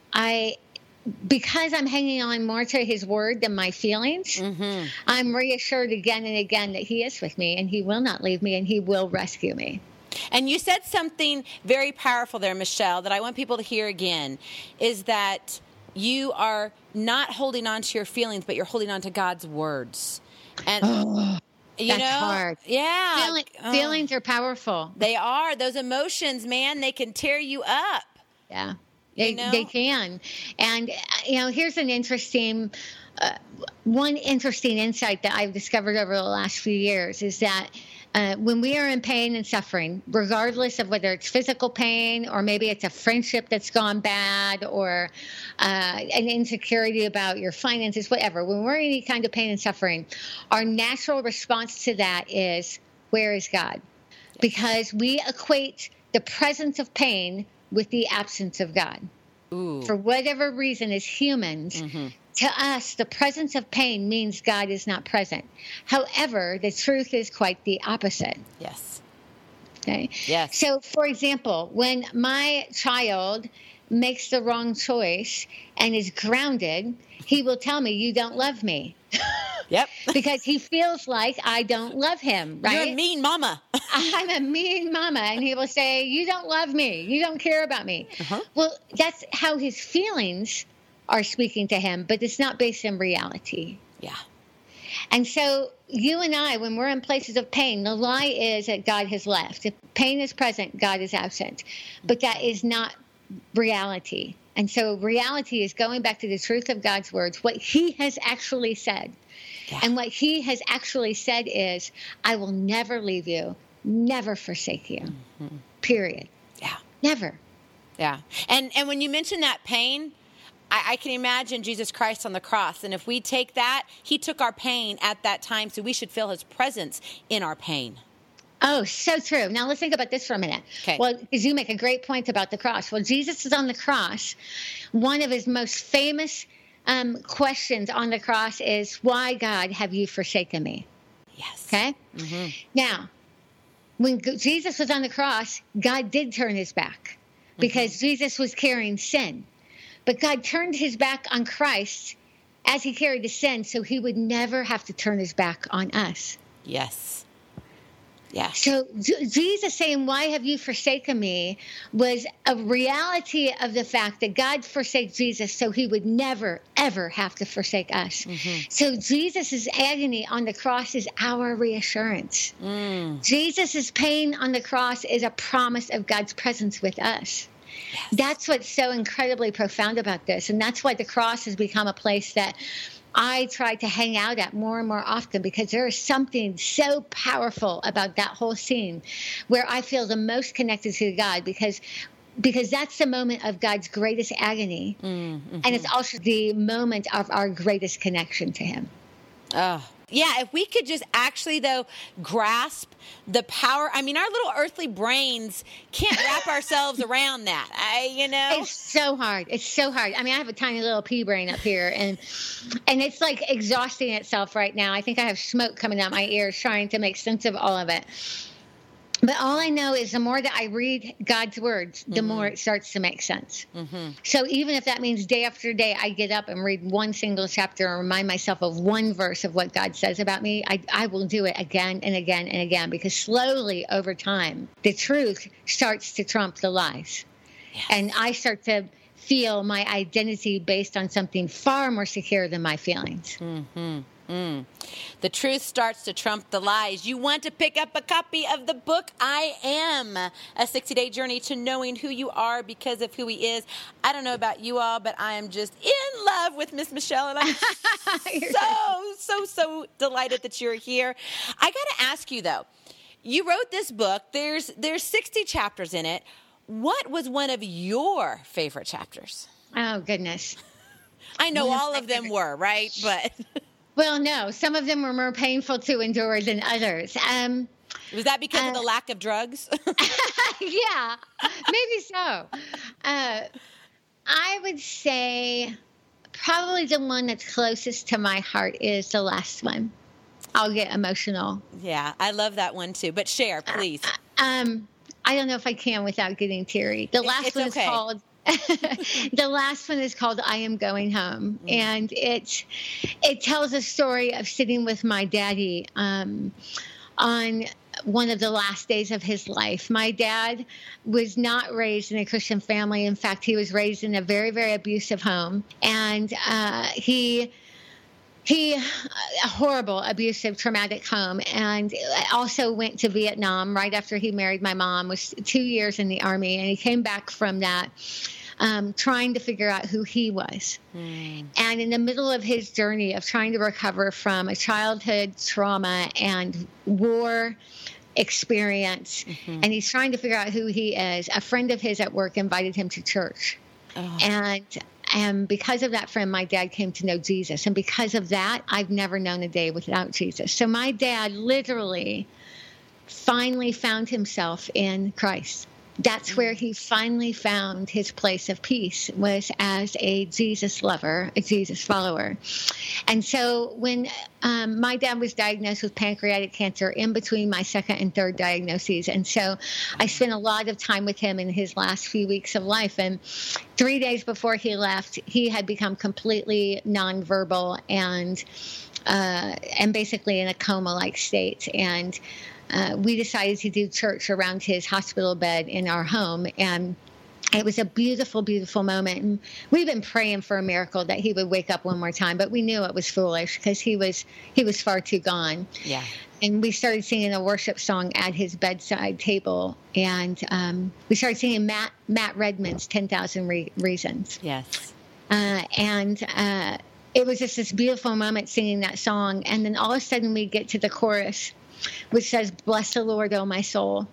I, because I'm hanging on more to his word than my feelings, mm-hmm. I'm reassured again and again that he is with me, and he will not leave me, and he will rescue me. And you said something very powerful there, Michelle, that I want people to hear again, is that you are not holding on to your feelings, but you're holding on to God's words. And oh, you that's know, hard. Yeah. Feeling, oh. Feelings are powerful. They are. Those emotions, man, they can tear you up. Yeah. They, you know? they can. And, you know, here's an interesting, uh, one interesting insight that I've discovered over the last few years is that Uh, when we are in pain and suffering, regardless of whether it's physical pain or maybe it's a friendship that's gone bad or uh, an insecurity about your finances, whatever, when we're in any kind of pain and suffering, our natural response to that is, where is God? Because we equate the presence of pain with the absence of God. Ooh. For whatever reason, as humans, mm-hmm. to us, the presence of pain means God is not present. However, the truth is quite the opposite. Yes. Okay. Yes. So, for example, when my child makes the wrong choice and is grounded, he will tell me, "You don't love me." Yep. Because he feels like I don't love him, right? You're a mean mama. I'm a mean mama. And he will say, "You don't love me. You don't care about me." Uh-huh. Well, that's how his feelings are speaking to him, but it's not based in reality. Yeah. And so you and I, when we're in places of pain, the lie is that God has left. If pain is present, God is absent. But that is not reality. And so reality is going back to the truth of God's words, what he has actually said. Yeah. And what he has actually said is, I will never leave you, never forsake you, mm-hmm. period. Yeah. Never. Yeah. And and when you mention that pain, I, I can imagine Jesus Christ on the cross. And if we take that, he took our pain at that time, so we should feel his presence in our pain. Oh, so true. Now let's think about this for a minute. Okay. Well, because you make a great point about the cross. Well, Jesus is on the cross. One of his most famous um, questions on the cross is, "Why, God, have you forsaken me?" Yes. Okay. Mm-hmm. Now, when Jesus was on the cross, God did turn his back because mm-hmm. Jesus was carrying sin. But God turned his back on Christ as he carried the sin, so he would never have to turn his back on us. Yes. Yeah. So J- Jesus saying, "Why have you forsaken me?" was a reality of the fact that God forsake Jesus so he would never, ever have to forsake us. Mm-hmm. So Jesus' agony on the cross is our reassurance. Mm. Jesus' pain on the cross is a promise of God's presence with us. Yes. That's what's so incredibly profound about this. And that's why the cross has become a place that I try to hang out at more and more often, because there is something so powerful about that whole scene where I feel the most connected to God, because because that's the moment of God's greatest agony. Mm-hmm. And it's also the moment of our greatest connection to him. Oh, yeah. If we could just actually, though, grasp the power. I mean, our little earthly brains can't wrap ourselves around that. I, you know, it's so hard. It's so hard. I mean, I have a tiny little pea brain up here, and and it's like exhausting itself right now. I think I have smoke coming out my ears trying to make sense of all of it. But all I know is the more that I read God's words, the mm-hmm. more it starts to make sense. Mm-hmm. So even if that means day after day, I get up and read one single chapter and remind myself of one verse of what God says about me, I, I will do it again and again and again, because slowly over time, the truth starts to trump the lies. Yes. And I start to feel my identity based on something far more secure than my feelings. Mm-hmm. Mm. The truth starts to trump the lies. You want to pick up a copy of the book, I Am, a sixty-day journey to knowing who you are because of who he is. I don't know about you all, but I am just in love with Miss Michelle, and I'm so, so, so delighted that you're here. I got to ask you, though, you wrote this book. There's, there's sixty chapters in it. What was one of your favorite chapters? Oh, goodness. I know all of them were, right? But... Well, no, some of them were more painful to endure than others. Um, Was that because uh, of the lack of drugs? Yeah, maybe so. Uh, I would say probably the one that's closest to my heart is the last one. I'll get emotional. Yeah, I love that one too. But share, please. Uh, um, I don't know if I can without getting teary. The last it's one okay. is called... The last one is called I Am Going Home, mm. and it it tells a story of sitting with my daddy um, on one of the last days of his life. My dad was not raised in a Christian family. In fact, he was raised in a very, very abusive home, and uh, he He, a horrible, abusive, traumatic home, and also went to Vietnam right after he married my mom, was two years in the Army, and he came back from that um, trying to figure out who he was. Mm. And in the middle of his journey of trying to recover from a childhood trauma and war experience, mm-hmm. and he's trying to figure out who he is. A friend of his at work invited him to church. Oh. And and because of that friend, my dad came to know Jesus. And because of that, I've never known a day without Jesus. So my dad literally finally found himself in Christ. That's where he finally found his place of peace, was as a Jesus lover, a Jesus follower. And so when um, my dad was diagnosed with pancreatic cancer in between my second and third diagnoses, and so I spent a lot of time with him in his last few weeks of life. And three days before he left, he had become completely nonverbal and uh, and basically in a coma-like state. And Uh, we decided to do church around his hospital bed in our home. And it was a beautiful, beautiful moment. And we've been praying for a miracle that he would wake up one more time, but we knew it was foolish because he was he was far too gone. Yeah. And we started singing a worship song at his bedside table. And um, we started singing Matt Matt Redman's ten thousand Re- Reasons. Yes. Uh, and uh, it was just this beautiful moment singing that song. And then all of a sudden we get to the chorus, which says, "Bless the Lord, O my soul.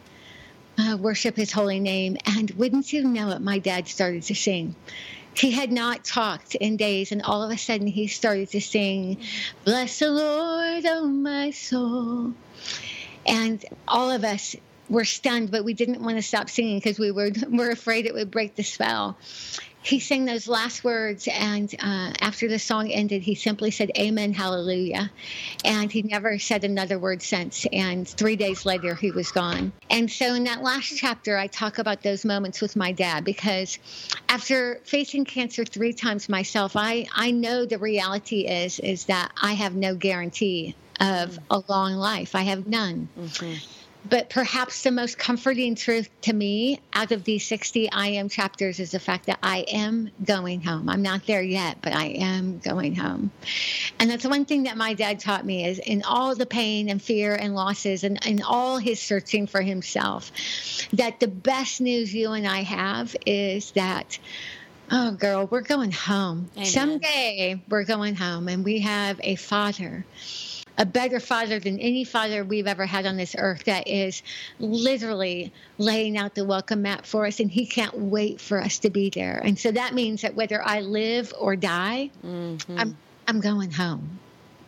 Uh, worship his holy name." And wouldn't you know it, my dad started to sing. He had not talked in days, and all of a sudden he started to sing, "Bless the Lord, O my soul." And all of us were stunned, but we didn't want to stop singing because we were, were afraid it would break the spell. He sang those last words, and uh, after the song ended, he simply said, "Amen, hallelujah." And he never said another word since. And three days later, he was gone. And so in that last chapter, I talk about those moments with my dad, because after facing cancer three times myself, I, I know the reality is, is that I have no guarantee of mm-hmm. a long life. I have none. Mm-hmm. But perhaps the most comforting truth to me out of these sixty I Am chapters is the fact that I am going home. I'm not there yet, but I am going home. And that's one thing that my dad taught me, is in all the pain and fear and losses and, and all his searching for himself, that the best news you and I have is that, oh, girl, we're going home. Amen. Someday we're going home, and we have a Father, a better Father than any father we've ever had on this earth, that is literally laying out the welcome mat for us, and he can't wait for us to be there. And so that means that whether I live or die, mm-hmm. I'm I'm going home.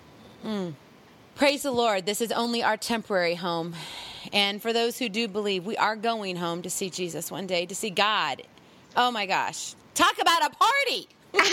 Mm. Praise the Lord. This is only our temporary home. And for those who do believe, we are going home to see Jesus one day, to see God. Oh my gosh. Talk about a party.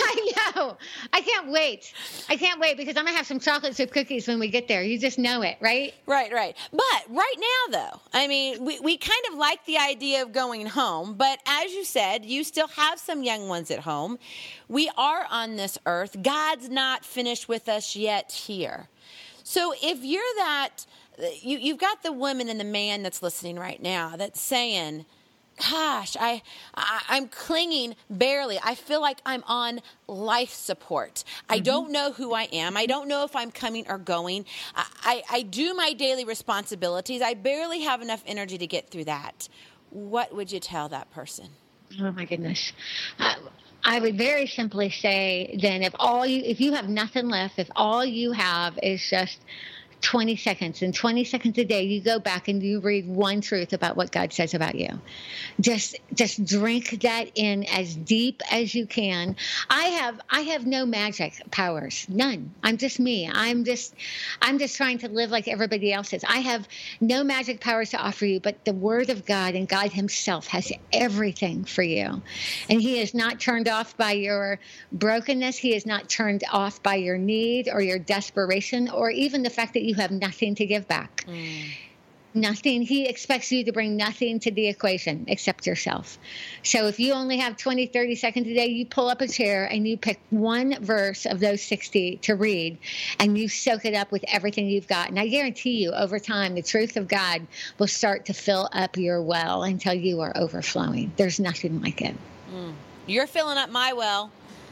I know. I can't wait. I can't wait, because I'm going to have some chocolate chip cookies when we get there. You just know it, right? Right, right. But right now, though, I mean, we, we kind of like the idea of going home. But as you said, you still have some young ones at home. We are on this earth. God's not finished with us yet here. So if you're that, you, you've got the woman and the man that's listening right now that's saying, gosh, I, I, I'm clinging barely. I feel like I'm on life support. I mm-hmm. don't know who I am. I don't know if I'm coming or going. I, I, I do my daily responsibilities. I barely have enough energy to get through that. What would you tell that person? Oh, my goodness. Uh, I would very simply say, then, if all you, if you have nothing left, if all you have is just twenty seconds, and twenty seconds a day, you go back and you read one truth about what God says about you. Just, just drink that in as deep as you can. I have, I have no magic powers, none. I'm just me. I'm just, I'm just trying to live like everybody else is. I have no magic powers to offer you, but the Word of God and God Himself has everything for you. And He is not turned off by your brokenness. He is not turned off by your need or your desperation, or even the fact that you have nothing to give back. Mm. Nothing. He expects you to bring nothing to the equation except yourself. So if you only have twenty, thirty seconds a day, you pull up a chair and you pick one verse of those sixty to read, and you soak it up with everything you've got. And I guarantee you, over time, the truth of God will start to fill up your well until you are overflowing. There's nothing like it. Mm. You're filling up my well.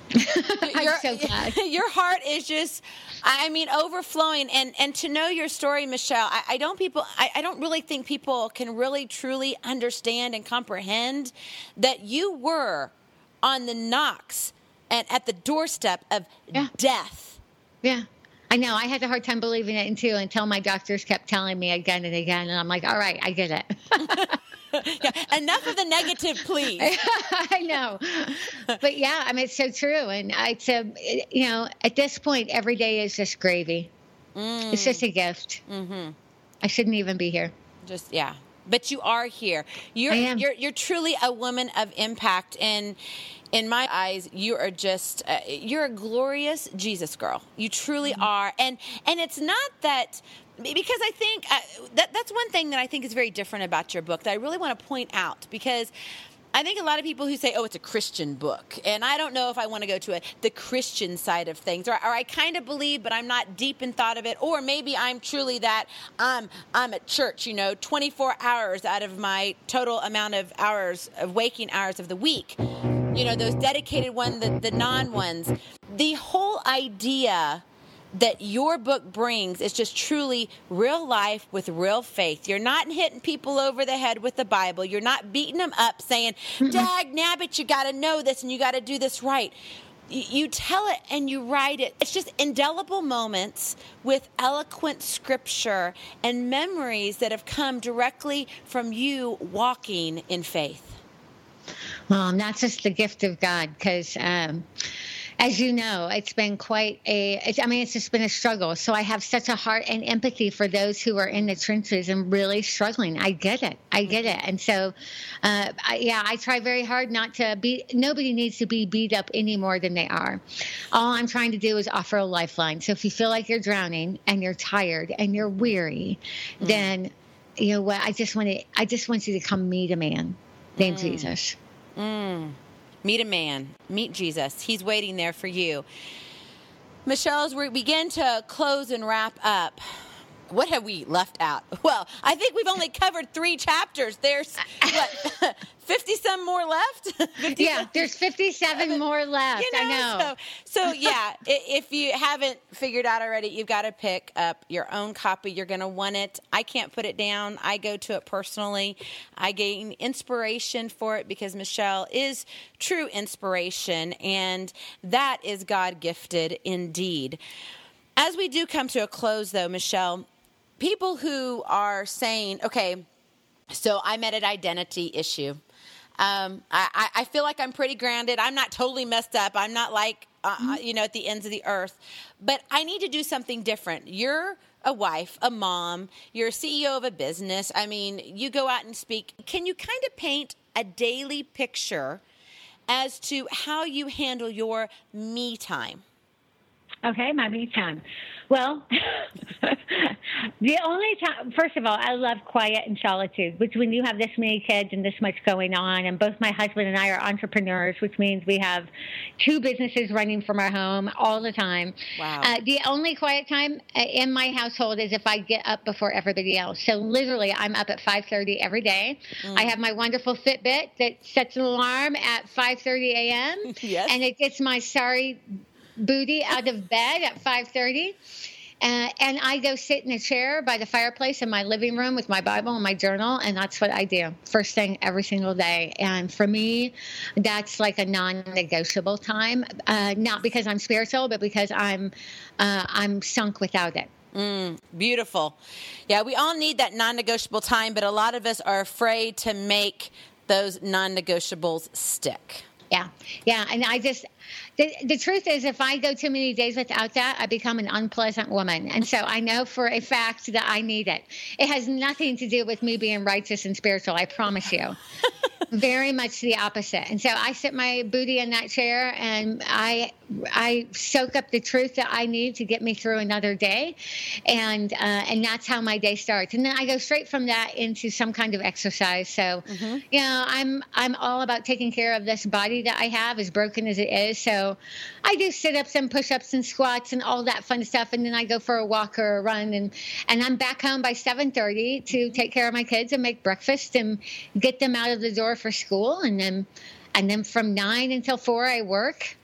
I'm your, so glad. Your heart is just, I mean, overflowing. And, and to know your story, Michelle, I, I don't people, I, I don't really think people can really truly understand and comprehend that you were on the knocks and at the doorstep of yeah. death. Yeah. I know. I had a hard time believing it too until my doctors kept telling me again and again. And I'm like, all right, I get it. Yeah, enough of the negative, please. I know. But yeah, I mean, it's so true. And it's a, you know, at this point, every day is just gravy. Mm. It's just a gift. Mm-hmm. I shouldn't even be here. Just, yeah. But you are here. You're, I am. you're, you're truly a woman of impact. And in my eyes, you are just, uh, you're a glorious Jesus girl. You truly mm-hmm. are. And, and it's not that, because I think uh, that that's one thing that I think is very different about your book that I really want to point out, because I think a lot of people who say, oh, it's a Christian book, and I don't know if I want to go to a, the Christian side of things, or, or I kind of believe, but I'm not deep in thought of it, or maybe I'm truly that I'm, I'm at church, you know, twenty-four hours out of my total amount of hours of waking hours of the week, you know, those dedicated ones, the, the non-ones. The whole idea that your book brings is just truly real life with real faith. You're not hitting people over the head with the Bible. You're not beating them up saying, dag nabbit, you got to know this and you got to do this right. You, you tell it and you write it. It's just indelible moments with eloquent scripture and memories that have come directly from you walking in faith. Well, and that's just the gift of God, because um as you know, it's been quite a, it's, I mean, it's just been a struggle. So I have such a heart and empathy for those who are in the trenches and really struggling. I get it. I get it. And so, uh, I, yeah, I try very hard not to be, nobody needs to be beat up any more than they are. All I'm trying to do is offer a lifeline. So if you feel like you're drowning and you're tired and you're weary, mm. then, you know what, I just want to, I just want you to come meet a man named mm. Jesus. Mm. Meet a man. Meet Jesus. He's waiting there for you. Michelle, as we begin to close and wrap up, what have we left out? Well, I think we've only covered three chapters. There's, what, fifty-some more left? fifty Yeah, there's fifty-seven more left. You know, I know. So, so yeah, if you haven't figured out already, you've got to pick up your own copy. You're going to want it. I can't put it down. I go to it personally. I gain inspiration for it because Michelle is true inspiration, and that is God-gifted indeed. As we do come to a close, though, Michelle, people who are saying, okay, so I'm at an identity issue. Um, I, I feel like I'm pretty grounded. I'm not totally messed up. I'm not like, uh, mm-hmm. you know, at the ends of the earth. But I need to do something different. You're a wife, a mom. You're a C E O of a business. I mean, you go out and speak. Can you kind of paint a daily picture as to how you handle your me time? Okay, my me time. Well, the only time, first of all, I love quiet and solitude, which when you have this many kids and this much going on, and both my husband and I are entrepreneurs, which means we have two businesses running from our home all the time. Wow. Uh, the only quiet time in my household is if I get up before everybody else. So literally, I'm up at five thirty every day. Mm. I have my wonderful Fitbit that sets an alarm at five thirty a.m. Yes. And it gets my sorry booty out of bed at five thirty. Uh, and I go sit in a chair by the fireplace in my living room with my Bible and my journal, and that's what I do first thing every single day. And for me, that's like a non-negotiable time, uh, not because I'm spiritual, but because I'm uh, I'm sunk without it. Mm, beautiful. Yeah, we all need that non-negotiable time, but a lot of us are afraid to make those non-negotiables stick. Yeah, yeah, and I just... The, the truth is, if I go too many days without that, I become an unpleasant woman. And so I know for a fact that I need it. It has nothing to do with me being righteous and spiritual, I promise you. Very much the opposite. And so I sit my booty in that chair and I I soak up the truth that I need to get me through another day. And uh, and that's how my day starts. And then I go straight from that into some kind of exercise. So, mm-hmm. you know, I'm I'm all about taking care of this body that I have, as broken as it is. So I do sit-ups and push-ups and squats and all that fun stuff. And then I go for a walk or a run. And, and I'm back home by seven thirty to take care of my kids and make breakfast and get them out of the door for school. And then and then from nine until four, I work.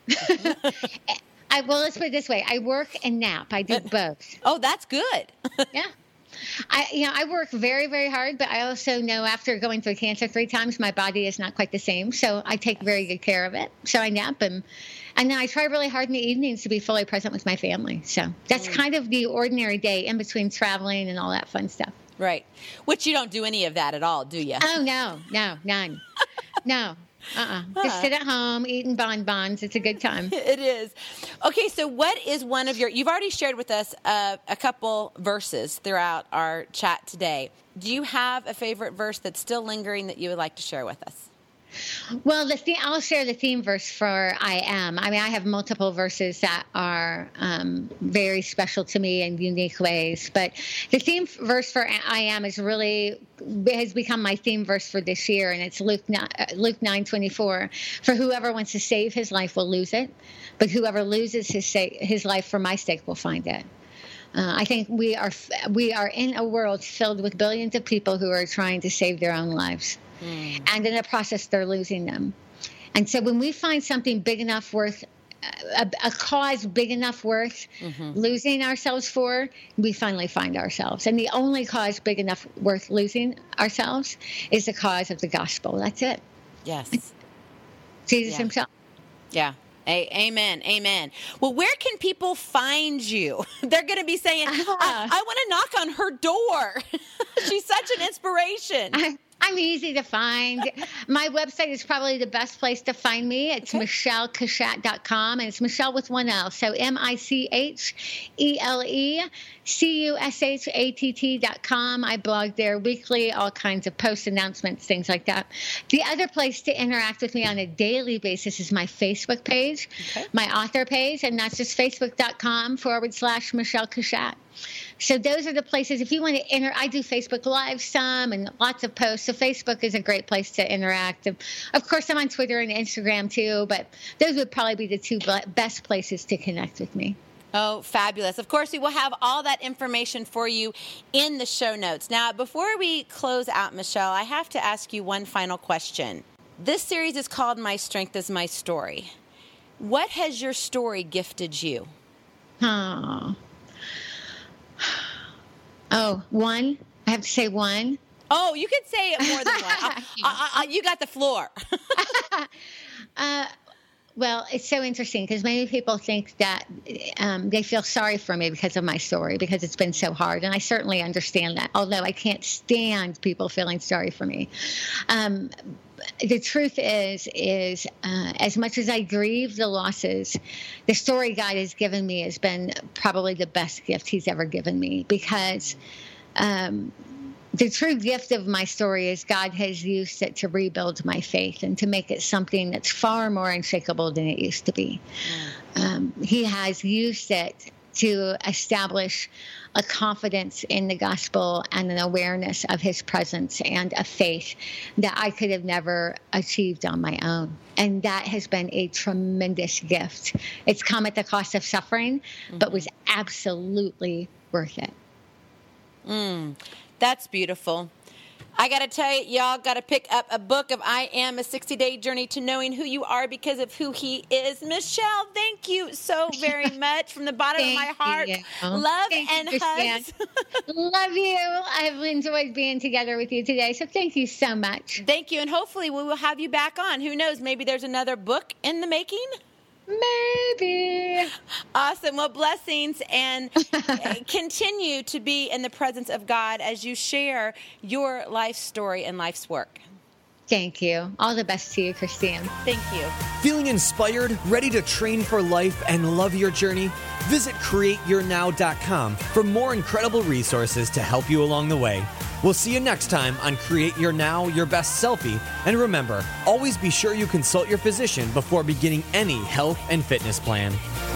I Well, let's put it this way. I work and nap. I do both. Oh, that's good. Yeah. I, you know, I work very, very hard, but I also know after going through cancer three times, my body is not quite the same. So I take very good care of it. So I nap and, And then I try really hard in the evenings to be fully present with my family. So that's mm. kind of the ordinary day in between traveling and all that fun stuff. Right. Which you don't do any of that at all, do you? Oh, no, no, none. No. Uh-uh. Huh. Just sit at home, eating bonbons. It's a good time. It is. Okay, so what is one of your, you've already shared with us uh, a couple verses throughout our chat today. Do you have a favorite verse that's still lingering that you would like to share with us? Well, the theme, I'll share the theme verse for I Am. I mean, I have multiple verses that are um, very special to me in unique ways. But the theme verse for I Am is really, has become my theme verse for this year. And it's Luke nine twenty-four. For whoever wants to save his life will lose it. But whoever loses his, sa- his life for my sake will find it. Uh, I think we are we are in a world filled with billions of people who are trying to save their own lives. Mm. And in the process, they're losing them. And so when we find something big enough worth, a, a cause big enough worth mm-hmm. losing ourselves for, we finally find ourselves. And the only cause big enough worth losing ourselves is the cause of the gospel. That's it. Yes. Jesus yeah. himself. Yeah. A- amen. Amen. Well, where can people find you? They're going to be saying, uh-huh. I, I want to knock on her door. She's such an inspiration. I- I'm easy to find. My website is probably the best place to find me. It's okay. michelle cushatt dot com, and it's Michelle with one L. So M I C H E L E C U S H A T T dot com. I blog there weekly, all kinds of post announcements, things like that. The other place to interact with me on a daily basis is my Facebook page, okay. my author page, and that's just facebook.com forward slash Michelle Cushatt. So those are the places, if you want to enter, I do Facebook Live some and lots of posts. So Facebook is a great place to interact. Of course, I'm on Twitter and Instagram too, but those would probably be the two best places to connect with me. Oh, fabulous. Of course, we will have all that information for you in the show notes. Now, before we close out, Michelle, I have to ask you one final question. This series is called My Strength is My Story. What has your story gifted you? Oh. Oh, one? I have to say one? Oh, you could say it more than one. I, I, I, you got the floor. uh, well, it's so interesting because many people think that um, they feel sorry for me because of my story, because it's been so hard. And I certainly understand that, although I can't stand people feeling sorry for me. Um, the truth is, is uh, as much as I grieve the losses, the story God has given me has been probably the best gift he's ever given me, because um, the true gift of my story is God has used it to rebuild my faith and to make it something that's far more unshakable than it used to be. Mm. Um, he has used it to establish a confidence in the gospel and an awareness of his presence and a faith that I could have never achieved on my own. And that has been a tremendous gift. It's come at the cost of suffering, mm-hmm. but was absolutely worth it. Mm, that's beautiful. I got to tell you, y'all got to pick up a book of I Am, a sixty-day journey to knowing who you are because of who he is. Michelle, thank you so very much from the bottom of my heart. You. Love thank and you, hugs. Love you. I've enjoyed being together with you today, so thank you so much. Thank you, and hopefully we will have you back on. Who knows, maybe there's another book in the making? Maybe. Awesome. Well, blessings, and continue to be in the presence of God as you share your life story and life's work. Thank you. All the best to you, Christine. Thank you. Feeling inspired, ready to train for life and love your journey? Visit create your now dot com for more incredible resources to help you along the way. We'll see you next time on Create Your Now, Your Best Selfie. And remember, always be sure you consult your physician before beginning any health and fitness plan.